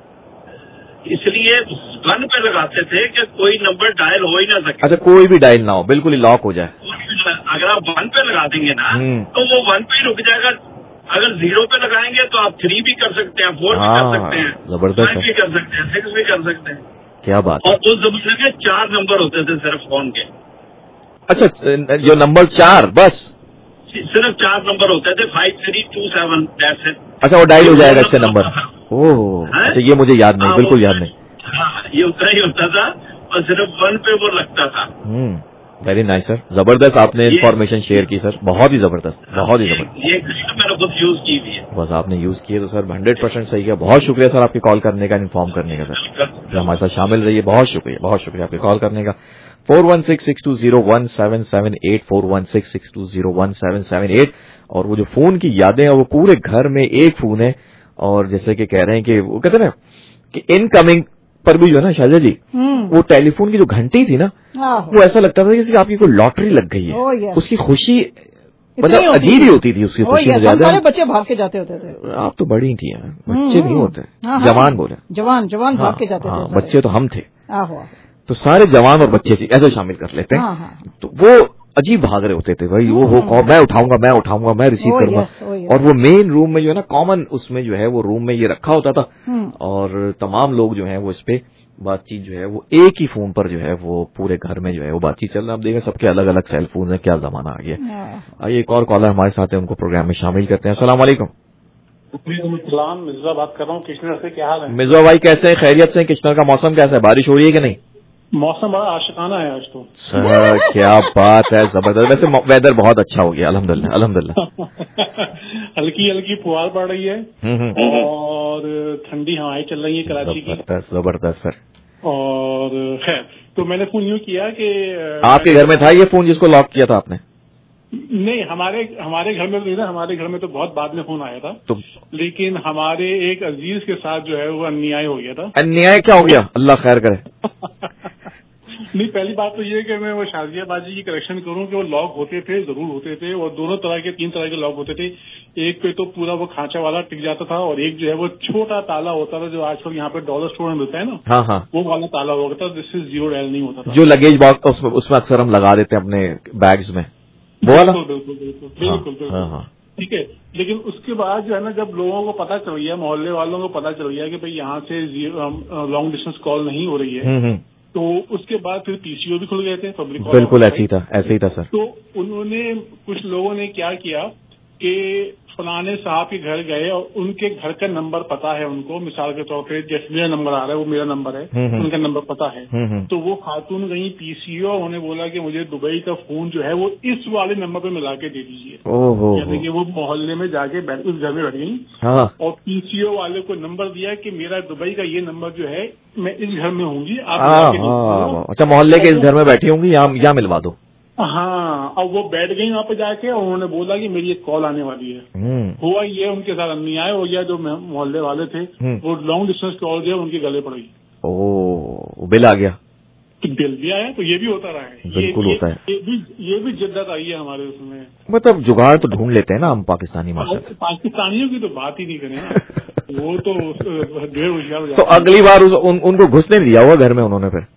इसलिए वन पे लगाते थे कि कोई नंबर डायल हो ही ना सके. अच्छा, कोई भी डायल ना हो, बिल्कुल ही लॉक हो जाए. अगर आप वन पे लगा देंगे ना, तो वो वन पे ही रुक जाएगा. अगर जीरो पे लगाएंगे तो आप थ्री भी कर सकते हैं, फोर भी कर सकते हैं, जबरदस्त फाइव भी कर सकते हैं, सिक्स भी कर सकते हैं. क्या बात. और उस जमाने में चार नंबर होते थे सिर्फ फोन के. अच्छा, जो नंबर चार, बस सिर्फ चार नंबर होते थे, फाइव थ्री टू सेवन. अच्छा, वो डायल हो जाएगा इससे नंबर. ओह, अच्छा, ये मुझे याद नहीं, बिल्कुल याद नहीं. हाँ, ये उतना ही होता था और सिर्फ वन पे वो लगता था. वेरी नाइस सर, जबरदस्त आपने इन्फॉर्मेशन शेयर की सर, बहुत ही जबरदस्त, बहुत ही जबरदस्त। ये मैंने खुद यूज की भी है। बस आपने यूज किए तो सर हंड्रेड परसेंट सही है। बहुत शुक्रिया सर आपके कॉल करने का, इन्फॉर्म करने का सर, जो हमारे साथ शामिल रहिए। बहुत शुक्रिया, बहुत शुक्रिया आपके कॉल करने का। Four one six six two zero one seven seven eight four one six six two zero one seven seven eight. और वो जो फोन की यादें हैं वो पूरे घर में एक फोन है, और जैसे कि कह रहे हैं कि वो कहते हैं ना कि इनकमिंग पर भी जो है ना शायद जी, वो टेलीफोन की जो घंटी थी ना, वो ऐसा लगता था जैसे आपकी कोई लॉटरी लग गई है। उसकी खुशी मतलब अजीब ही होती थी, उसकी खुशी में ज्यादा। सारे बच्चे भाग के जाते होते थे। आप तो बड़ी थी यार, बच्चे नहीं होते, जवान बोले, जवान जवान भाग के जाते थे। बच्चे तो हम थे, आहो, तो सारे जवान और बच्चे ऐसे शामिल कर लेते हैं। तो वो अजीब भाग रहे होते थे भाई, वो हो मैं उठाऊंगा मैं उठाऊंगा मैं रिसीव करूंगा। और वो मेन रूम में जो है ना, कॉमन उसमें जो है वो रूम में ये रखा होता था, और तमाम लोग जो है वो इस पे बातचीत जो है वो एक ही फोन पर जो है वो पूरे घर में जो है वो बातचीत चल रहा है। आप देखें सबके अलग अलग सेल फोन है, क्या जमाना आ गया। आइए एक और कॉलर हमारे साथ है, उनको प्रोग्राम में शामिल करते हैं। अस्सलाम वालेकुम। सलाम, मिर्जा बात कर रहा हूँ किशनर से, क्या हाल है? मिर्जा भाई कैसे हैं, खैरियत से? किशनर का मौसम कैसा है, बारिश हो रही है कि नहीं? मौसम बड़ा आशिकाना है आज तो सर, क्या बात है, जबरदस्त। वैसे वेदर बहुत अच्छा हो गया, अल्हम्दुलिल्लाह अल्हम्दुलिल्लाह। हल्की हल्की फुहार पड़ रही है और ठंडी हवाएं चल रही है कराची की। जबरदस्त जबरदस्त सर। और खैर, तो मैंने फोन यूँ किया कि आपके घर में था ये फोन जिसको लॉक किया था आपने? नहीं, हमारे हमारे घर में तो नहीं था, हमारे घर में तो बहुत बाद में फोन आया था। तो लेकिन हमारे एक अजीज के साथ जो है वो अन्याय हो गया था। अन्याय क्या हो गया, अल्लाह खैर करे। नहीं, पहली बात तो ये कि मैं वो शाजिया बाजी की करेक्शन करूं कि वो लॉक होते थे, जरूर होते थे, और दोनों तरह के, तीन तरह के लॉक होते थे। एक पे तो पूरा वो खांचा वाला टिक जाता था, और एक जो है वो छोटा ताला होता था जो आजकल यहाँ पे डॉलर स्टोर में मिलता है ना, हाँ हाँ, वो वाला ताला होता था जिससे जीरो डायल नहीं होता था। जो लगेज बॉक्स उसमें अक्सर हम लगा देते हैं अपने बैग्स में, वो वाला। बिल्कुल बिल्कुल बिल्कुल बिल्कुल बिल्कुल ठीक है। लेकिन उसके बाद जो है ना, जब लोगों को पता चल गया, मोहल्ले वालों को पता चल गया कि भाई यहाँ से लॉन्ग डिस्टेंस कॉल नहीं हो रही है, तो उसके बाद फिर पीसीओ भी खुल गए थे, पब्लिक कॉल। बिल्कुल ऐसे ही था, ऐसे ही था सर। तो उन्होंने, कुछ लोगों ने क्या किया कि फलाने साहब के घर गए और उनके घर का नंबर पता है उनको, मिसाल के तौर पे जैसे मेरा नंबर आ रहा है वो मेरा नंबर है, उनका नंबर पता है। तो वो खातून गई पीसीओ, उन्होंने बोला कि मुझे दुबई का फोन जो है वो इस वाले नंबर पे मिला के दे दीजिए। यानी कि वो मोहल्ले में जाके उस घर में बैठ गई और पीसीओ वाले को नंबर दिया कि मेरा दुबई का ये नंबर जो है, मैं इस घर में होंगी, आप अच्छा मोहल्ले के इस घर में बैठी होंगी, यहाँ मिलवा दो। हाँ, अब वो बैठ गई वहाँ पे जाके और उन्होंने बोला कि मेरी एक कॉल आने वाली है। हुआ ये, उनके साथ अन्याय हो गया। जो मोहल्ले वाले थे वो लॉन्ग डिस्टेंस कॉल जो है उनके गले पड़ गई। ओ, बिल आ गया। तो बिल भी आया, तो ये भी होता रहा है, बिल्कुल ये, होता है। ये भी ये भी जिद्दत आई है हमारे उसमें। मतलब जुगाड़ तो ढूंढ लेते हैं ना हम पाकिस्तानी माशा। पाकिस्तानियों की तो बात ही नहीं करें ना, वो तो ढेर होशियार हो जाते। तो अगली बार उन, उनको घुसने दिया हुआ घर में उन्होंने फिर?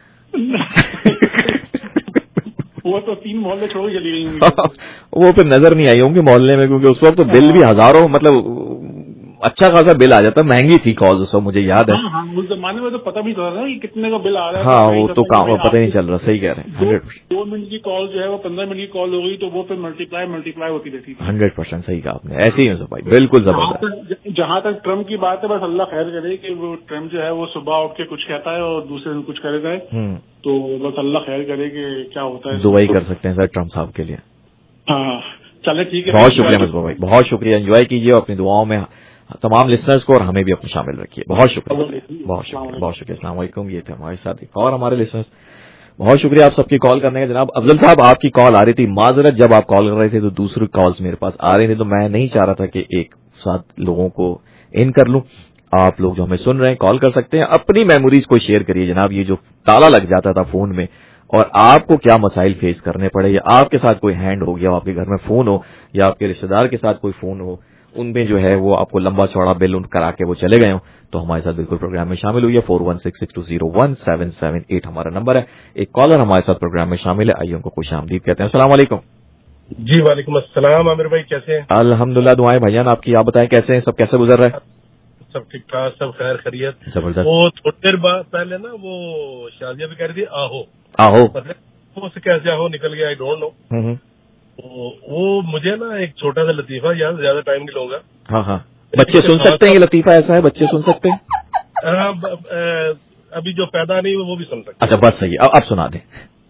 वो तो तीन मोहल्ले छोड़ चली गई। वो फिर नजर नहीं आई होंगी मोहल्ले में, क्योंकि उस वक्त तो बिल भी हजारों, मतलब अच्छा खासा बिल आ जाता, महंगी थी कॉल उस वक्त, मुझे याद है। हाँ, उस जमाने में तो पता भी चल रहा है कि कितने का बिल आ रहा है। हाँ, वो तो काम पता ही नहीं चल रहा, सही कह रहे हैं। हंड्रेड दो मिनट की कॉल जो है वो पंद्रह मिनट की कॉल हो गई तो वो फिर मल्टीप्लाई मल्टीप्लाई होती रहती थी। हंड्रेड परसेंट सही कहा आपने, ऐसे ही है भाई, बिल्कुल जबरदस्त। जहाँ तक ट्रम्प की बात है, बस अल्लाह खैर करे कि वो ट्रम्प जो है वो सुबह उठ के कुछ कहता है और दूसरे दिन कुछ करेगा है, तो बस अल्लाह खैर करे कि क्या होता है। दुआई कर सकते हैं सर ट्रम्प साहब के लिए। हाँ चले, ठीक है, बहुत शुक्रिया मिसबा भाई, बहुत शुक्रिया। एंजॉय कीजिए अपनी दुआओं में तमाम लिसनर्स को, और हमें भी अपने शामिल रखिए। बहुत शुक्रिया, बहुत शुक्रिया, बहुत शुक्रिया। अस्सलाम वालेकुम। ये थे हमारे साथ एक और हमारे लिसनर्स। बहुत शुक्रिया आप सबकी कॉल करने का। जनाब अफजल साहब, आपकी कॉल आ रही थी, माजरत जब आप कॉल कर रहे थे तो दूसरी कॉल्स मेरे पास आ रही थी, तो मैं नहीं चाह रहा था कि एक साथ लोगों को इन कर लूं। आप लोग जो हमें सुन रहे हैं कॉल कर सकते हैं, अपनी मेमोरीज को शेयर करिए जनाब। ये जो ताला लग जाता था फोन में और आपको क्या मसाइल फेस करने पड़े, या आपके साथ कोई हैंड हो गया, आपके घर में फोन हो, या आपके रिश्तेदार के साथ कोई फोन हो, उनमें जो है वो आपको लंबा चौड़ा बिल उन करा के वो चले गए हो, तो हमारे साथ बिल्कुल प्रोग्राम में शामिल हुई है। Four one six six two zero one seven seven eight हमारा नंबर है। एक कॉलर हमारे साथ प्रोग्राम में शामिल है, आइए उनको खुश आमदीद कहते हैं। अस्सलाम वालेकुम। जी वालेकुम अस्सलाम। आमिर भाई कैसे हैं? अल्हम्दुलिल्लाह, दुआएं भाईजान आपकी, आप बताएं कैसे हैं, सब कैसे गुजर रहा है? सब ठीक ठाक, सब खैर खैरियत। जबरदस्त। वो थोड़ी देर बाद पहले ना वो शाजिया भी कह रही थी आहो आहो, मतलब वो कैसे आहो निकल गया, आई डोंट नो। वो, वो मुझे ना एक छोटा सा लतीफा याद, ज्यादा टाइम नहीं लूंगा। हाँ हाँ, बच्चे सुन सकते हैं, ये लतीफा ऐसा है बच्चे सुन सकते हैं? आ, ब, आ, अभी जो पैदा नहीं हुए वो भी सुन सकते। अच्छा बस सही है, अब सुना दें।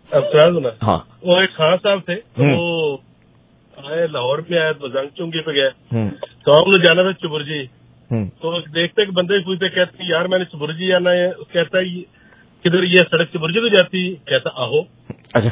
अब सुना सुना हाँ वो एक खान साहब थे, वो आए लाहौर में आए तो जंग चुंगी पे गए, तो हमने जाना था चुबुर्जी, तो देखते कि बंदे पूछते, कहते यार मैंने चुबुर्जी जाना है, कहता है किधर ये सड़क चुबुर्जी तो जाती, कहता आहो। अच्छा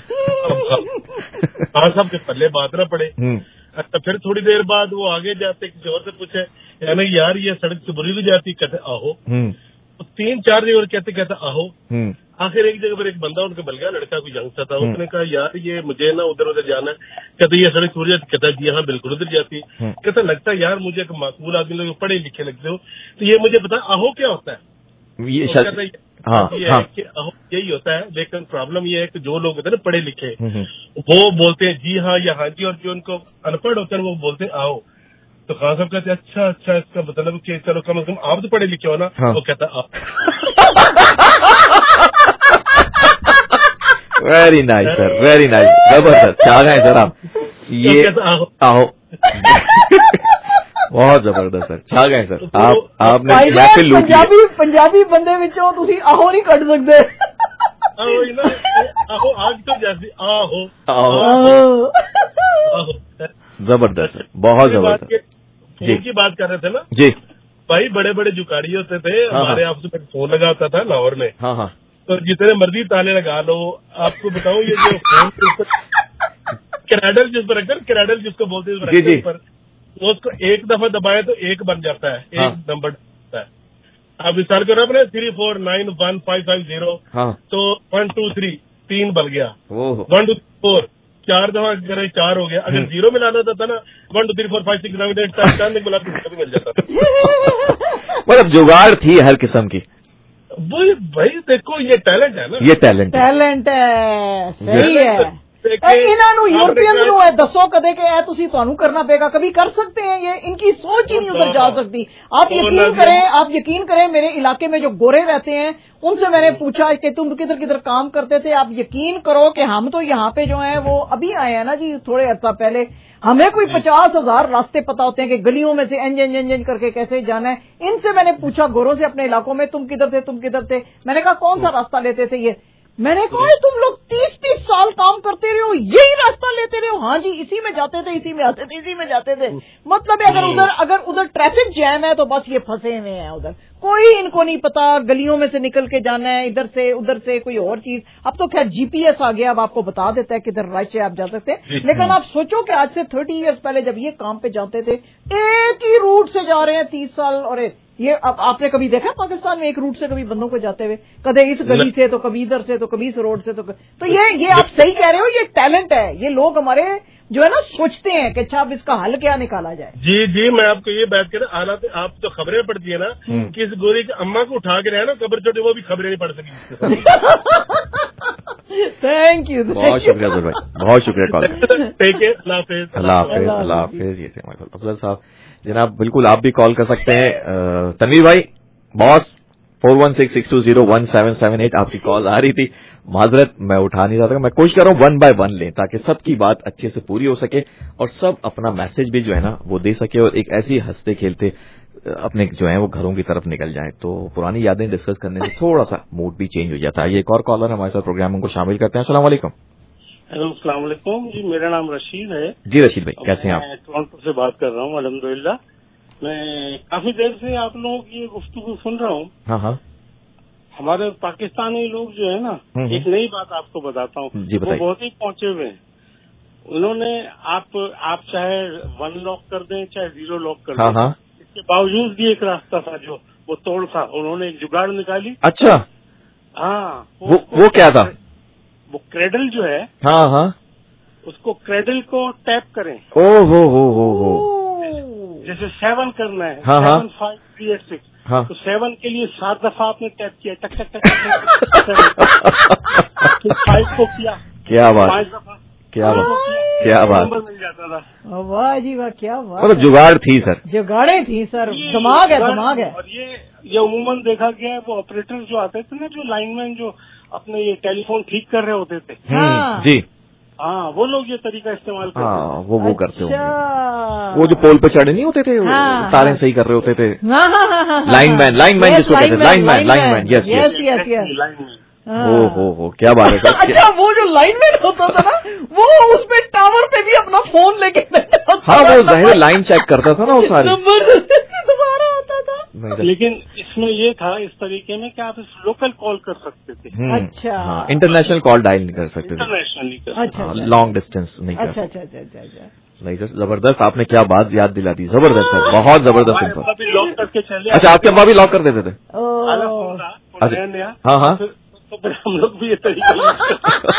खान साहब के पल्ले बात ना पड़े। अच्छा फिर थोड़ी देर बाद वो आगे जाते किसी और से पूछे, यानी यार ये सड़क चुबुर्जी तो जाती, कहते आहो। तो तीन चार जगह कहते कहता आहो। आखिर एक जगह पर एक बंदा उनका बल गया, लड़का कोई यंगस्टर था, उसने कहा यार ये मुझे ना उधर उधर जाना है, कहते ये सड़क चुबुर्जी जाती, कहता जी हाँ बिल्कुल उधर जाती। कहता लगता है यार मुझे एक माकूल आदमी लोग पढ़े लिखे लगते हो, तो ये मुझे पता आहो क्या होता है? ये तो कहता हाँ, ये हाँ. है कि आहो यही होता है, लेकिन प्रॉब्लम ये है कि जो लोग होते हैं ना पढ़े लिखे, वो बोलते हैं जी हाँ या हाँ जी, और जो उनको अनपढ़ होते हैं वो बोलते हैं आओ। तो खान साहब कहते हैं अच्छा अच्छा, इसका मतलब कि चलो कम से कम आप तो पढ़े लिखे हो ना। हाँ. वो कहता आप। Very nice sir, very nice, जबरदस्त, आ गए सर आप, ये आओ बहुत जबरदस्त सर, छा गए सर आप, आपने महफिल लूटी है। पंजाबी पंजाबी बंदे विचों तुसी आहो नहीं कट सकते। आहो ना, आहो आग तो जैसी आहो आहो, जबरदस्त सर, बहुत जबरदस्त। फोन की बात कर रहे थे ना जी भाई, बड़े बड़े जुकारी होते थे हमारे, आपसे मैं फोन लगा होता था लाहौर में। हाँ हाँ, तो जितने मर्जी ताले लगा लो, आपको बताऊं ये जो फोन क्रैडल जिस पर रखकर, क्रैडल जिसको बोलते हैं जी जी, पर वो उसको एक दफा दबाए तो एक बन जाता है, एक हाँ। नंबर होता है। आप विचार करो अपने three four nine one five five zero, तो वन टू थ्री तीन बन गया, वन टू फोर चार दफा करे चार हो गया। अगर जीरो में लाना था ना one two three four five six seven eight nine मिला तो मिल जाता था। मतलब जुगाड़ थी हर किस्म की। वही भाई देखो ये टैलेंट है ना, ये टैलेंट टैलेंट है, सही है। इन्हों यूरोपियन ਨੂੰ है दसो कदे के है तुसी ਤੁਹਾਨੂੰ करना पेगा, कभी कर सकते हैं ये, इनकी सोच ही नहीं उधर जा सकती। आप यकीन करें, आप यकीन करें, मेरे इलाके में जो गोरे रहते हैं उनसे मैंने पूछा कि तुम किधर किधर काम करते थे, आप यकीन करो कि हम तो यहाँ पे जो है वो अभी आए हैं ना जी, थोड़े अर्सा पहले, हमें कोई पचास हजार रास्ते पता होते हैं कि गलियों में से एंज एंज एंज करके कैसे जाना है। इनसे मैंने पूछा गोरों से अपने इलाकों में, तुम किधर थे तुम किधर थे, मैंने कहा कौन सा रास्ता लेते थे ये, मैंने कहा तुम लोग तीस तीस साल काम करते रहे हो, यही रास्ता लेते रहे हो? हाँ जी, इसी में जाते थे, इसी में आते थे, इसी में जाते थे। मतलब अगर उधर अगर उधर ट्रैफिक जैम है तो बस ये फंसे हुए हैं उधर, कोई इनको नहीं पता गलियों में से निकल के जाना है, इधर से उधर से कोई और चीज। अब तो खैर जीपीएस आ गया, अब आपको बता देता है किधर राइट से आप जा सकते हैं। लेकिन आप सोचो कि आज से थर्टी इयर्स पहले जब ये काम पे जाते थे, एक ही रूट से जा रहे हैं तीस साल, और ये अब आपने कभी देखा पाकिस्तान में एक रूट से कभी बंदों को जाते हुए, कभी इस गली से तो कभी इधर से तो कभी इस रोड से तो तो ये ये आप सही कह रहे हो, ये टैलेंट है। ये लोग हमारे जो है ना सोचते हैं कि अच्छा अब इसका हल क्या निकाला जाए। जी जी, मैं आपको ये बात कह रहा, हालांकि आप जो खबरें पढ़ती है ना कि इस गोरी की अम्मा को उठा के रहे ना कब्र छोटे, वो भी खबरें नहीं पढ़ सकी। थैंक यू, बहुत शुक्रिया सर भाई, बहुत शुक्रिया कॉल। ठीक है, अल्लाह हाफिज। अल्लाह हाफिज, अल्लाह हाफिज। ये थे अफजल साहब। जनाब बिल्कुल आप भी कॉल कर सकते हैं। तनवीर भाई boss four one six six two zero one seven seven eight, आपकी कॉल आ रही थी, माजरत मैं उठा नहीं सकता। मैं कोशिश कर रहा हूँ वन बाय वन लें ताकि सबकी बात अच्छे से पूरी हो सके और सब अपना मैसेज भी जो है ना वो दे सके और एक ऐसी हंसते खेलते अपने जो है वो घरों की तरफ निकल जाए, तो पुरानी यादें डिस्कस करने से थोड़ा सा मूड भी चेंज हो जाता है। ये एक और कॉलर हमारे साथ प्रोग्राम को शामिल करते हैं। अस्सलाम वालेकुम। हेलो, अस्सलाम वालेकुम जी, मेरा नाम रशीद है। जी रशीद भाई, कैसे हैं आप? मैं टोरंटो से बात कर रहा हूँ, अल्हम्दुलिल्लाह। मैं काफी देर से आप लोगों की ये गुफ्तगू सुन रहा हूँ। हाँ हाँ, हमारे पाकिस्तानी लोग जो है ना, एक नई बात आपको बताता हूँ, वो बहुत ही पहुंचे हुए हैं। उन्होंने आप आप चाहे वन लॉक कर दें चाहे जीरो लॉक कर हाँ दें, हाँ, इसके बावजूद भी एक रास्ता था जो वो तोड़ था, उन्होंने एक जुगाड़ निकाली। अच्छा, हाँ, वो वो, वो क्या था? वो क्रेडल जो है, हाँ हाँ, उसको क्रेडल को टैप करें। ओ हो हो हो हो, जैसे सेवन करना है, हाँ, seven five three eight six, हाँ, तो सेवन के लिए सात दफा आपने टैप किया, टक टक टक, फाइव को किया, क्या बात, पांच दफा, क्या बात, क्या बात, मिल जाता था। वाह जी वाह, क्या बात, मतलब जुगाड़ थी सर, जुगाड़े थी सर, दिमाग है, दिमाग है। और ये ये अमूमन देखा गया है, वो ऑपरेटर जो आते थे ना, जो लाइनमैन जो अपने ये टेलीफोन ठीक कर रहे होते थे, हाँ जी, हाँ, वो लोग ये तरीका इस्तेमाल करते हाँ, हैं। वो वो करते होंगे, वो जो पोल पे चढ़े नहीं होते थे, हाँ, तारें सही कर रहे होते थे, हाँ हाँ हाँ, लाइन मैन, लाइन मैन जिसको कहते थे, line man, line man, yes yes yes yes, ओ हो हो क्या बात है सर. अच्छा वो जो लाइन मैन होता था ना वो उस पे टावर पे भी अपना फोन लेके हाँ वो जाहिर लाइन चेक करता था ना वो सारी नंबर दोबारा आता था. लेकिन इसमें ये था इस तरीके में कि आप इस लोकल कॉल कर सकते थे. अच्छा हाँ इंटरनेशनल कॉल डायल नहीं कर सकते थे. इंटरनेशनल नहीं कर अच्छा लॉन्ग डिस्टेंस नहीं कर अच्छा सकते. अच्छा अच्छा अच्छा. नहीं सर जबरदस्त आपने क्या बात याद दिला दी. जबरदस्त सर बहुत जबरदस्त इन्फो. लॉक करके चले. अच्छा आपके अब्बा भी लॉक कर देते थे. अच्छा हाँ हाँ तो फिर हम लोग भी ये तरीका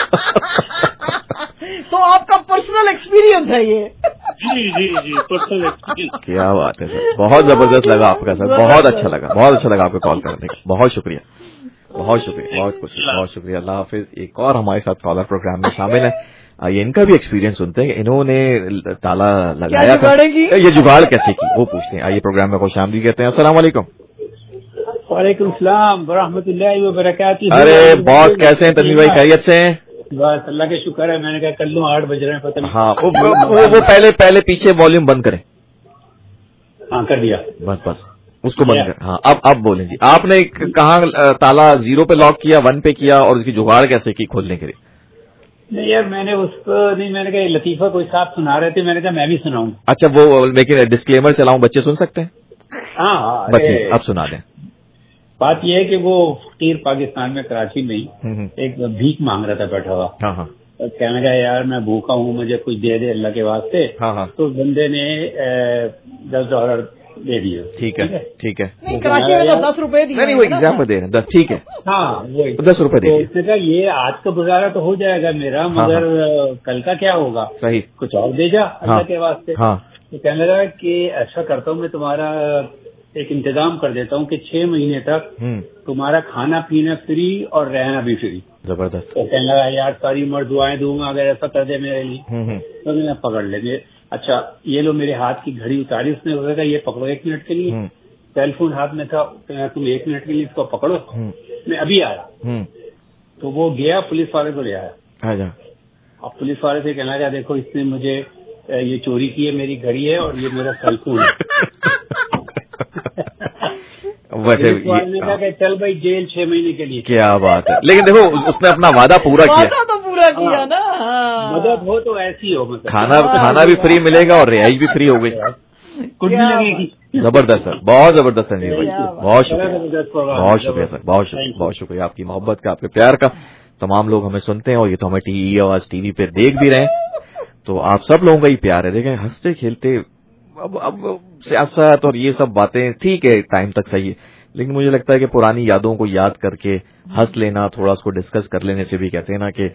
तो आपका पर्सनल एक्सपीरियंस है ये. जी जी जी पर्सनल एक्सपीरियंस. क्या बात है सर बहुत जबरदस्त लगा आपका सर. बहुत अच्छा लगा बहुत अच्छा लगा आपको कॉल करने का. बहुत शुक्रिया बहुत शुक्रिया बहुत कुछ बहुत शुक्रिया. अल्लाह हाफिज. एक और हमारे साथ कॉलर प्रोग्राम में शामिल है. आइए इनका भी एक्सपीरियंस सुनते हैं कि इन्होंने ताला लगाया था ये जुगाड़ कैसे की वो पूछते हैं. आइए प्रोग्राम में खुश आमदीद कहते हैं. अस्सलाम वालेकुम. वालेकुम सलाम वरहमतुल्लाहि व बरकातुहू. अरे बॉस कैसे हैं तन्वीर भाई खैरियत से हैं. बस अल्लाह के शुक्र है. मैंने कहा कर लूँ आठ बज रहे हैं पता नहीं. हाँ वो, वो, वो पहले पहले पीछे वॉल्यूम बंद करें. हाँ कर दिया बस बस उसको बंद कर. हाँ अब अब बोलें जी. आपने कहाँ ताला जीरो पे लॉक किया वन पे किया और उसकी जुगाड़ कैसे की खोलने के लिए. नहीं यार मैंने उसको नहीं मैंने कहा लतीफा कोई साहब सुना रहे थे. मैंने कहा मैं भी सुनाऊं. अच्छा वो लेकिन डिस्क्लेमर चलाऊं बच्चे सुन सकते हैं. हाँ हाँ बच्चे अब सुना दें. बात यह है कि वो फकीर पाकिस्तान में कराची में ही एक भीख मांग रहा था बैठा हुआ. हाँ हाँ तो कहने का यार मैं भूखा हूँ मुझे कुछ दे दे अल्लाह के वास्ते. हाँ हाँ तो बंदे ने दस डॉलर दे दिए. ठीक है ठीक है. कराची में तो दस रुपए दिए. नहीं वो एग्जाम्पल दे रहे हैं दस. ठीक है हाँ वो दस रुपए दे दिए. उसने कहा ये आज का गुजारा तो हो जाएगा मेरा मगर कल का क्या होगा. सही कुछ और दे जा अल्लाह के वास्ते. हाँ तो कहने लगा कि ऐसा करता हूँ मैं तुम्हारा एक इंतजाम कर देता हूँ कि छह महीने तक तुम्हारा खाना पीना फ्री और रहना भी फ्री. जबरदस्त. तो कहने लगा यार सारी उम्र दुआएं दूंगा अगर ऐसा कर दे मेरे लिए. तो मैंने पकड़ लेंगे. अच्छा ये लो मेरे हाथ की घड़ी उतारी उसने. कहा ये पकड़ो एक मिनट के लिए. सेल फोन हाथ में था. तुम एक मिनट के लिए इसको पकड़ो मैं अभी आया. तो वो गया पुलिस वाले को ले आया. अब पुलिस वाले से कहना लगा देखो इसने मुझे ये चोरी की है मेरी घड़ी है और ये मेरा सेल फोन है. वैसे ने कहा कि चल भाई जेल छह महीने के लिए. क्या बात है. लेकिन देखो उसने अपना वादा पूरा किया. वादा तो पूरा किया ना. मदद हो तो ऐसी हो मतलब खाना खाना भी फ्री मिलेगा और रिहाइश भी फ्री हो गई. कुछ भी लगेगी. जबरदस्त सर बहुत जबरदस्त है भाई. बहुत शुक्रिया बहुत शुक्रिया सर बहुत शुक्रिया बहुत शुक्रिया आपकी मोहब्बत का आपके प्यार का. तमाम लोग हमें सुनते हैं और ये तो हमें टी आवाज टीवी पे देख भी रहे हैं. तो आप सब लोगों का ही प्यार है. देखें हंसते खेलते अब अब सियासत और ये सब बातें ठीक है टाइम तक सही है. लेकिन मुझे लगता है कि पुरानी यादों को याद करके हंस लेना थोड़ा उसको डिस्कस कर लेने से भी कहते हैं ना कि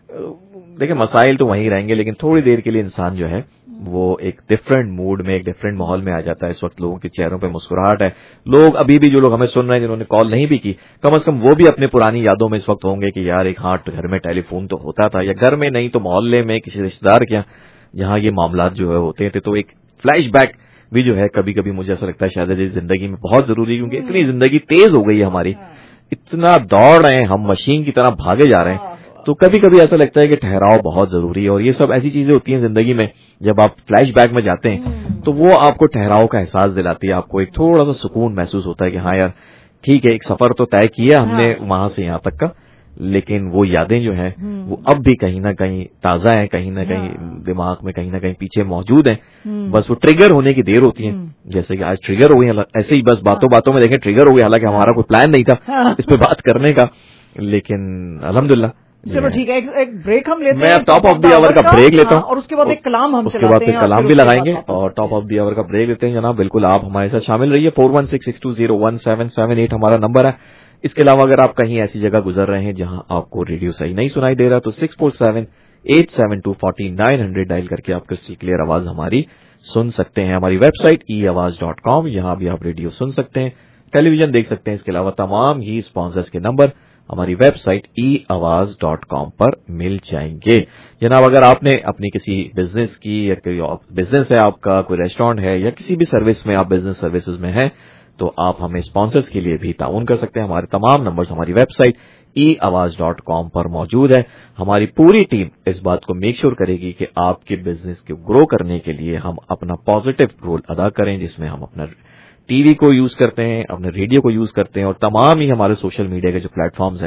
देखिए मसाइल तो वहीं रहेंगे लेकिन थोड़ी देर के लिए इंसान जो है वो एक डिफरेंट मूड में एक डिफरेंट माहौल में आ जाता है. इस वक्त लोगों के चेहरों पे मुस्कुराहट है. लोग अभी भी जो लोग हमें सुन रहे हैं जिन्होंने कॉल नहीं भी की कम से कम वो भी अपनी पुरानी यादों में इस वक्त होंगे कि यार एक हाँ घर में टेलीफोन तो होता था या घर में नहीं तो मोहल्ले में किसी रिश्तेदार के यहाँ ये मामला जो है होते थे. तो एक फ्लैश बैक भी जो है कभी कभी मुझे ऐसा लगता है शायद जिंदगी में बहुत जरूरी है क्योंकि इतनी जिंदगी तेज हो गई है हमारी. इतना दौड़ रहे हैं हम मशीन की तरह भागे जा रहे हैं. तो कभी कभी ऐसा लगता है कि ठहराव बहुत जरूरी है. और ये सब ऐसी चीजें होती हैं जिंदगी में जब आप फ्लैश बैक में जाते हैं तो वो आपको ठहराव का एहसास दिलाती है. आपको एक थोड़ा सा सुकून महसूस होता है कि हाँ यार ठीक है एक सफर तो तय किया हमने वहां से यहाँ तक का लेकिन वो यादें जो हैं वो अब भी कहीं ना कहीं ताजा हैं कहीं ना कहीं दिमाग में कहीं ना कहीं पीछे मौजूद हैं. बस वो ट्रिगर होने की देर होती है. जैसे कि आज ट्रिगर हो गई ऐसे ही बस बातों बातों में देखें ट्रिगर हो गई. हालांकि हमारा कोई प्लान नहीं था इस पे बात करने का लेकिन अल्हम्दुलिल्लाह. चलो ठीक है एक, एक ब्रेक हम लेते हैं. मैं टॉप ऑफ द आवर का ब्रेक लेता हूँ और उसके बाद एक कलाम हम उसके बाद फिर कलाम भी लगाएंगे और टॉप ऑफ द आवर का ब्रेक लेते हैं. जनाब बिल्कुल आप हमारे साथ शामिल रहिए. Four one six six two zero one seven seven eight हमारा नंबर है. इसके अलावा अगर आप कहीं ऐसी जगह गुजर रहे हैं जहां आपको रेडियो सही नहीं सुनाई दे रहा तो six four seven eight seven two forty nine hundred dial करके आप किसी क्लियर आवाज हमारी सुन सकते हैं. हमारी website e Awaz dot com यहां भी आप रेडियो सुन सकते हैं टेलीविजन देख सकते हैं. इसके अलावा तमाम ही स्पॉन्सर्स के नंबर हमारी website e Awaz dot com पर मिल जाएंगे. जनाब अगर आपने अपनी किसी बिजनेस की या कोई बिजनेस है आपका कोई रेस्टोरेंट है या किसी भी सर्विस में आप बिजनेस सर्विसेज में हैं तो आप हमें स्पॉन्सर्स के लिए भी ताउन कर सकते हैं. हमारे तमाम नंबर्स हमारी website e Awaz dot com पर मौजूद है. हमारी पूरी टीम इस बात को मेक श्योर करेगी कि आपके बिजनेस को ग्रो करने के लिए हम अपना पॉजिटिव रोल अदा करें जिसमें हम अपना टीवी को यूज करते हैं अपने रेडियो को यूज करते हैं और तमाम ही हमारे सोशल मीडिया के जो प्लेटफॉर्म्स हैं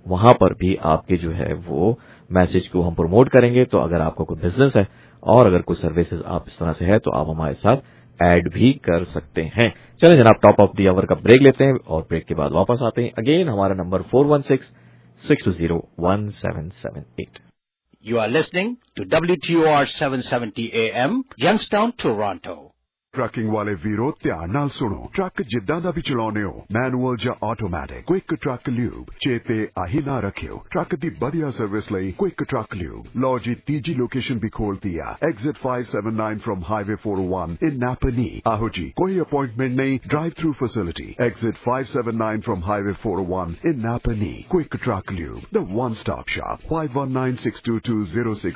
वहां पर भी आपके जो है वो मैसेज को हम प्रमोट करेंगे। तो अगर आपका कोई बिजनेस है और अगर कोई सर्विसेज आप इस तरह से है तो आप हमारे साथ ऐड भी कर सकते हैं। चलें जनाब, टॉप ऑफ दी आवर का ब्रेक लेते हैं और ब्रेक के बाद वापस आते हैं। अगेन हमारा number four one six six two zero one seven seven eight. You are listening to W T O R seven seventy A M, Youngstown, Toronto. Trucking ਵਾਲੇ ਵੀਰੋ ਧਿਆਨ ਨਾਲ ਸੁਣੋ। ਟਰੱਕ ਜਿੱਦਾਂ ਦਾ ਵੀ ਚਲਾਉਂਦੇ ਹੋ, ਮੈਨੂਅਲ ਜਾਂ ਆਟੋਮੈਟਿਕ, ਕੁਇਕ ਟਰੱਕ ਲਿਊਬ ਚੇਤੇ ਆਹੀ ਨਾ ਰੱਖਿਓ। ਟਰੱਕ ਦੀ ਵਧੀਆ ਸਰਵਿਸ ਲਈ ਕੁਇਕ ਟਰੱਕ ਲਿਊਬ। ਲਓ ਜੀ ਤੀਜੀ ਲੋਕੇਸ਼ਨ ਵੀ ਖੋਲਤੀ ਆ, exit five seventy-nine from highway four oh one in Napanee. ਆਹੋ ਜੀ, ਕੋਈ ਅਪਾਇੰਟਮੈਂਟ ਨਹੀਂ, drive through facility. Exit five seventy-nine from highway four oh one in Napanee. Quick truck lube, the one stop shop। five one nine six two two zero six